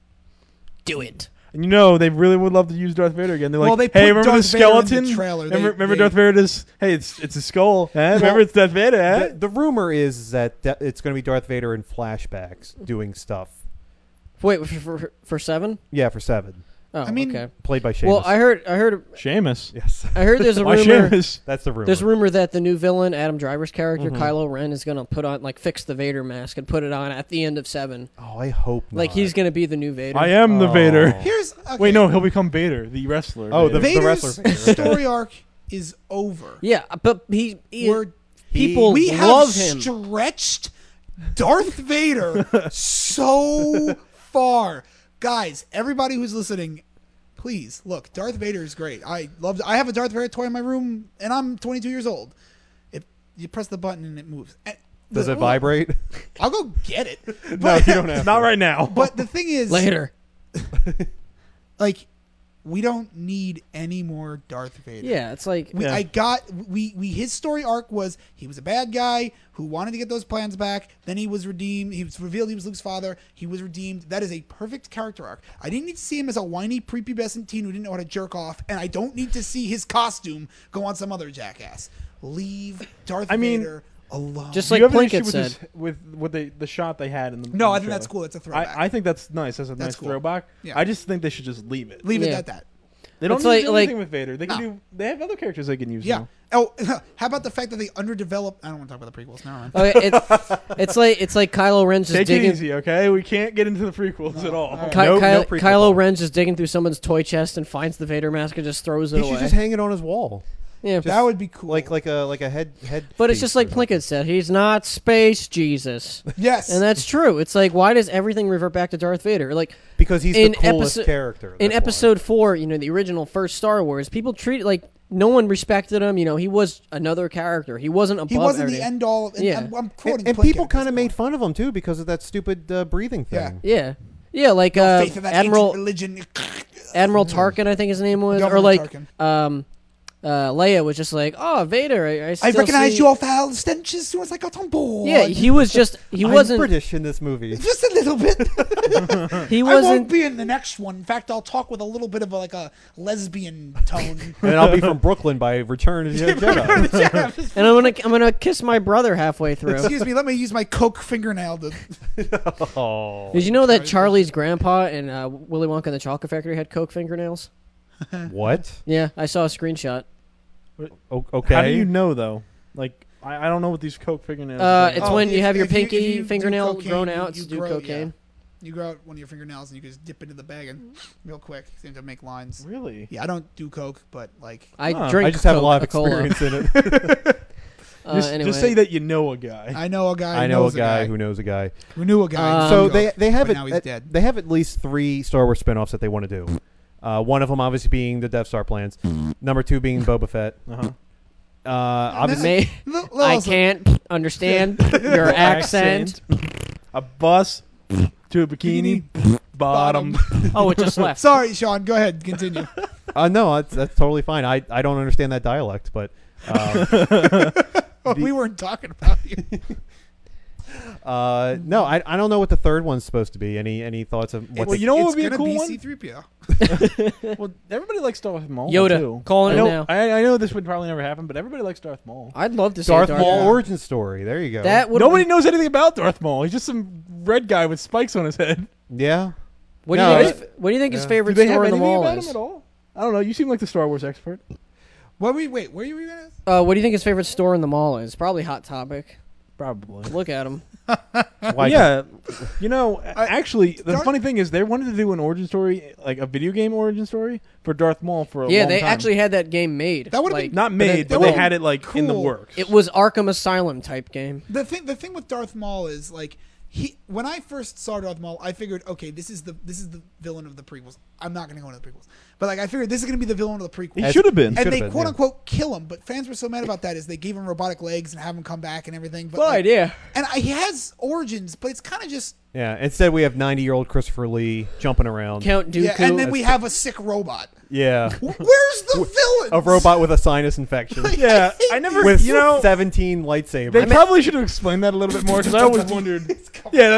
do it. and they really would love to use Darth Vader again. They're like, Well, they hey, put remember Darth the Vader in the skeleton? trailer. Remember They- Darth Vader's? Hey, it's a skull. Remember it's Darth Vader? Eh? The rumor is that it's going to be Darth Vader in flashbacks doing stuff. Wait, for 7? Yeah, for 7. Oh, I mean- okay. Played by Seamus. Well, I heard Seamus. Yes. there's a Why rumor. Seamus? That's the rumor. There's a rumor that the new villain, Adam Driver's character, Mhm. Kylo Ren, is gonna put on fix the Vader mask and put it on at the end of 7. Oh, I hope not. Like he's gonna be the new Vader. I am the Oh. Vader. Here's okay. Wait, no, he'll become Vader, the wrestler. Oh, the Vader. Vader's wrestler Vader, okay. story arc is over. Yeah, but he We're people we love have him. stretched Darth Vader so far. Guys, everybody who's listening, please look. Darth Vader is great. I have a Darth Vader toy in my room, and I'm 22 years old. If you press the button and it moves, Does it vibrate? I'll go get it. No, But, you don't have Not to. right now. but the thing is, later. like, we don't need any more Darth Vader. Yeah, it's like Yeah. His story arc was he was a bad guy who wanted to get those plans back. Then he was redeemed. He was revealed he was Luke's father. He was redeemed. That is a perfect character arc. I didn't need to see him as a whiny, prepubescent teen who didn't know how to jerk off, and I don't need to see his costume go on some other jackass. Leave Darth Vader alone. Just Do like you have an issue Plinkett said. with the shot they had in the no, in I the think that's trailer? cool. That's a throwback. I think that's nice. That's a That's nice cool. throwback. Yeah. I just think they should just leave it. Leave it Yeah. at that. They don't It's need like- to do like- anything with Vader. They can No. do. They have other characters they can use. Yeah. now. Oh, how about the fact that they underdeveloped? I don't want to talk about the prequels. Never mind. Okay, it's like Kylo Ren's just Take digging. it easy, okay? We can't get into the prequels at all. No prequel. Kylo Ren's just digging through someone's toy chest and finds the Vader mask and just throws it He away. should just hang it on his wall, yeah, That would be cool. like a head. but it's piece just or like something. Plinkett said. He's not space Jesus, yes, and that's true. It's like why does everything revert back to Darth Vader? Like because he's in the coolest episode- character. in that's why. Episode 4, the original first Star Wars, people treated like no one respected him. He was another character. He wasn't above. he wasn't everything. the end all. And Yeah. I'm quoting. and Plinkett people at kind this of made point. fun of him too because of that stupid breathing Yeah. thing. Yeah, like Faith in that Admiral ancient religion. Admiral Tarkin, I think his name was, or Governor like Tarkin. Leia was just like, oh Vader, I I still recognize see- your foul stench as soon as I got on board. Yeah, he was just he I'm wasn't British in this movie. just a little bit. he I won't wasn't be in the next one. In fact, I'll talk with a little bit of a lesbian tone. And I'll be from Brooklyn by Return of the Jedi. and I'm gonna kiss my brother halfway through. Excuse me, let me use my Coke fingernail to. Oh, Did you know that Charlie's grandpa and Willy Wonka and the Chocolate Factory had Coke fingernails? what? Yeah, I saw a screenshot. Okay. How do you know though? Like I don't know what these Coke fingernails. It's Oh, when you if- have your if you pinky do fingernail cocaine, grown out you to do grow- cocaine. You grow out one of your fingernails and you can just dip into the bag and real quick. Seem to make lines. Really? Yeah, I don't do coke, but like I Huh. drink. I just have a lot of Coca-Cola. experience in it. Anyway. Just say that you know a guy. I know a guy. I who know a knows guy who knows a guy. who knew a guy. who So knew coke, they have but it. now he's dead. They have at least 3 Star Wars spinoffs that they want to do. One of them obviously being the Death Star plans. Number 2 being Boba Fett. Uh-huh. Obviously, I can't understand your accent. A bus to a bikini bottom. Oh, it just left. Sorry, Sean. Go ahead. Continue. no, that's totally fine. I don't understand that dialect, but We weren't talking about you. no, I don't know what the third one's supposed to be. Any thoughts of what? Well, you know what would be a It's cool gonna one? be C-3PO. Well, everybody likes Darth Maul. Yoda, too. calling I it know, now. I know this would probably never happen, but everybody likes Darth Maul. I'd love to see Darth a Maul Maul. origin story. There you go. That would Nobody knows anything about Darth Maul. He's just some red guy with spikes on his head. yeah. What No, do you think his yeah. favorite Do they have story in the anything mall about is? him at all? I don't know. You seem like the Star Wars expert. Wait, where were you gonna? What do you think his favorite store in the mall is? Probably Hot Topic. Probably. Look at him. Why- Yeah, you know, actually, the Darth- funny thing is they wanted to do an origin story, like a video game origin story for Darth Maul for a Yeah, long they time. actually had that game made. That would've like, been- not made, that but they would- had it like in the cool. works. It was Arkham Asylum type game. The thing with Darth Maul is like when I first saw Darth Maul, I figured, okay, this is the villain of the prequels. I'm not going to go into the prequels, but like I figured this is going to be the villain of the prequels. He should have been. And Should've they been, quote yeah. unquote kill him, but fans were so mad about that is they gave him robotic legs and have him come back and everything. But Good like, idea. And he has origins, but it's kind of just Yeah. Instead, we have 90-year-old Christopher Lee jumping around. Count Dooku. yeah. And then we have a sick robot. Yeah. Where's the villain? A robot with a sinus infection. Yeah, I never. With You know, 17 lightsabers. they probably should have explained that a little bit more because I always wondered. Yeah,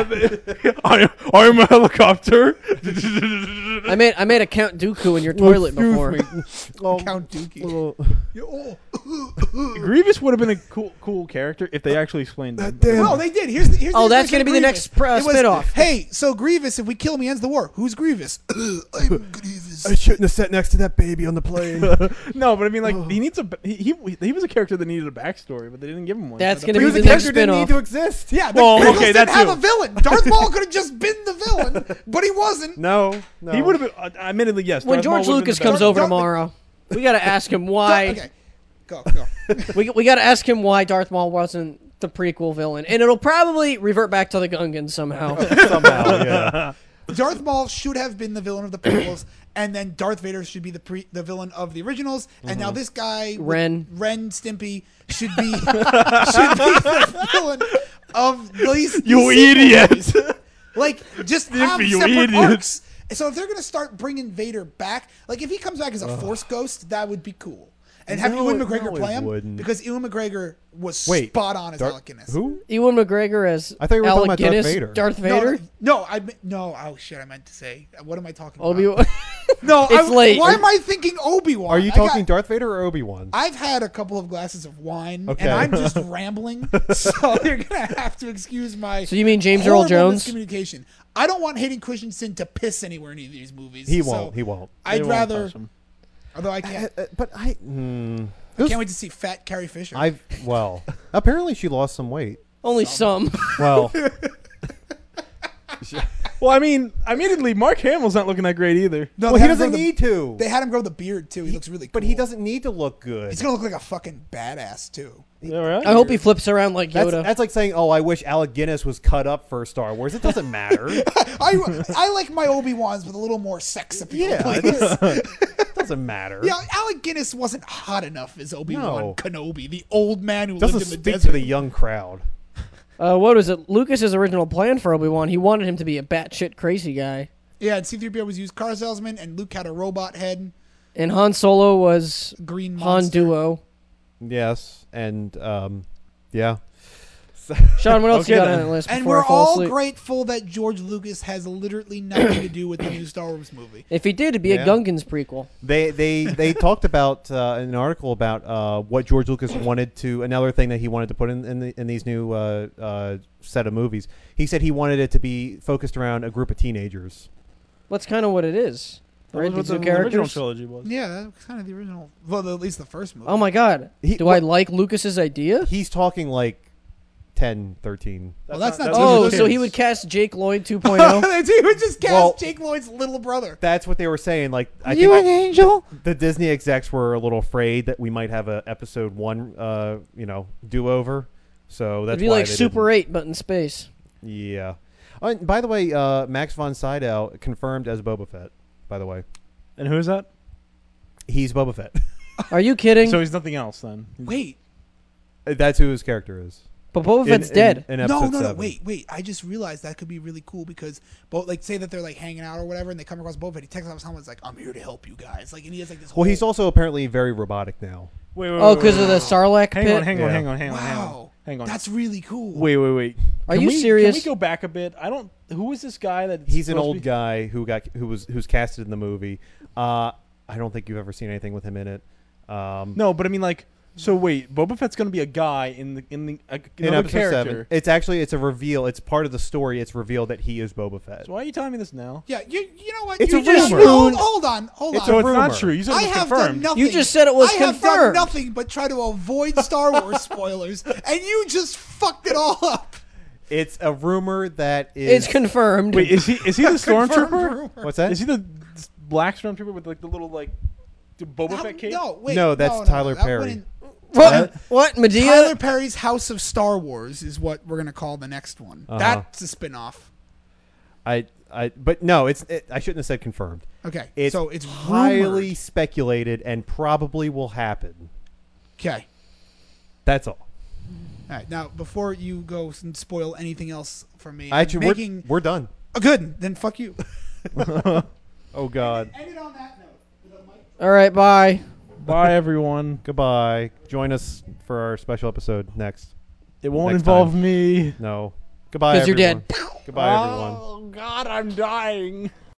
I'm a helicopter. I made a Count Dooku in your toilet before. Oh, Count Dookie. oh. Oh. Grievous would have been a cool character if they actually explained that. Well, they did. Here's the Oh, that's going gonna to be the next spin-off. Hey, so Grievous, if we kill him, he ends the war. Who's Grievous? I'm Grievous. I shouldn't have sat next to that baby on the plane. No, but I mean, like he needs a. He was a character that needed a backstory, but they didn't give him one. That's So gonna the be he was the a next character that didn't need spin-off. to exist. Yeah, the Well, Prequels okay, didn't that have too. a villain. Darth Maul could have just been the villain, but he wasn't. No. He would have been. Admittedly, yes. When Darth Maul George would've been Lucas the comes best. over Darth- tomorrow, we got to ask him why. Okay, go. We got to ask him why Darth Maul wasn't the prequel villain, and it'll probably revert back to the Gungans somehow. Somehow, yeah. Darth Maul should have been the villain of the prequels, and then Darth Vader should be the villain of the originals. And now this guy, with Ren Stimpy, should be the villain of these You these idiot. movies. Like, just have Stimpy, you separate idiot. arcs. So if they're gonna start bringing Vader back, like if he comes back as a Force ghost, that would be cool. And have No, Ewan it- McGregor no, it play him wouldn't. because Ewan McGregor was Wait, spot on as Dar- Alec Guinness. Who? Ewan McGregor as I thought you were talking Alec about Darth Guinness, Vader. Darth Vader. No. Oh shit! I meant to say. What am I talking Obi about? Wan. No, It's late. Why am I thinking Obi-Wan? Are you talking Darth Vader or Obi-Wan? I've had a couple of glasses of wine, Okay. and I'm just rambling, so you're gonna have to excuse my. So you mean James Earl horrible Jones? miscommunication. I don't want Hayden Christensen to piss anywhere in any of these movies. He so won't. He won't. I'd They won't rather. touch him. Although I can't. But I. I can't wait to see fat Carrie Fisher. Well, apparently she lost some weight. Only some. Well, Well, I mean, admittedly, Mark Hamill's not looking that great either. No, well, they he had him doesn't grow the- need to. They had him grow the beard too. He looks really cool. But he doesn't need to look good. He's gonna look like a fucking badass too. All right. I hope he flips around like That's, Yoda. that's like saying, "Oh, I wish Alec Guinness was cut up for Star Wars." It doesn't matter. I like my Obi-Wans with a little more sex appeal. Yeah, please. it doesn't matter. Yeah, Alec Guinness wasn't hot enough as Obi-Wan No. Kenobi, the old man who Doesn't lived in the speak desert. to the young crowd. What was it? Lucas's original plan for Obi-Wan, he wanted him to be a batshit crazy guy. Yeah, and C-3PO was used car salesman, and Luke had a robot head, And Han Solo was green Han monster. Duo. Yes, and yeah. Sean, what else Okay, you got then. on that list And before we're I fall all asleep? grateful that George Lucas has literally nothing to do with the new Star Wars movie. If he did, it'd be Yeah. a Gungans prequel. They talked about in an article about what George Lucas wanted to. Another thing that he wanted to put in these new set of movies. He said he wanted it to be focused around a group of teenagers. That's kind of what it is. That Right? was These what new the original characters. trilogy was. Yeah, that was kind of the original. Well, at least the first movie. Oh my god. He- Do I like Lucas's idea? He's talking like 10, 13. Well, that's not. Oh, those so are he kids. would cast Jake Lloyd 2.0. He would just cast Well- Jake Lloyd's little brother. That's what they were saying. Like, I You think an angel? the Disney execs were a little afraid that we might have a episode 1, do over. So that's It'd be why like they Super 8, but in space. didn't. Yeah. Oh, and by the way, Max von Sydow confirmed as Boba Fett. By the way, And who is that? he's Boba Fett. Are you kidding? So he's nothing else then. Wait. That's who his character is. But Boba Fett's dead. In No, episode no, no. 7. Wait. I just realized that could be really cool because, like, say that they're like hanging out or whatever, and they come across Boba Fett. He texts off someone's like, "I'm here to help you guys." Like, and he has like this. Well, whole, he's also apparently very robotic now. Wait, Oh, because of the Sarlacc Hang pit? on, hang on, Yeah. hang on, hang on, wow. hang on. That's really cool. Wait. Are Can you we, serious? Can we go back a bit? I don't. Who is this guy that? He's an old guy who's casted in the movie. I don't think you've ever seen anything with him in it. No, but I mean, like, so wait, Boba Fett's gonna be a guy in in another episode character. 7. It's a reveal. It's part of the story. It's revealed that he is Boba Fett. So why are you telling me this now? Yeah, you know what? It's you a just rumor. hold on. It's So a it's not rumor. true. You said I it was have done confirmed. nothing. You just said it was I have done confirmed. nothing but try to avoid Star Wars spoilers, and you just fucked it all up. It's a rumor that is. It's confirmed. Wait, is he the Confirmed stormtrooper? rumor. What's that? Is he the black stormtrooper with like the little like the Boba Fett cape? No, wait. No, that's Tyler that Perry. wouldn't- What? Medea? Tyler Perry's House of Star Wars is what we're gonna call the next one. Uh-huh. That's a spin-off. But no, I shouldn't have said confirmed. Okay, It's so it's highly rumored. speculated and probably will happen. Okay. That's all. All right. Now, before you go and spoil anything else from me, Actually, making we're done. good. Then fuck you. Oh God. End it on that note. All right, bye. Bye, everyone. Goodbye. Join us for our special episode next. It won't Next involve time. me. No. Goodbye. 'Cause you're everyone. dead. Goodbye, everyone. Oh God, I'm dying.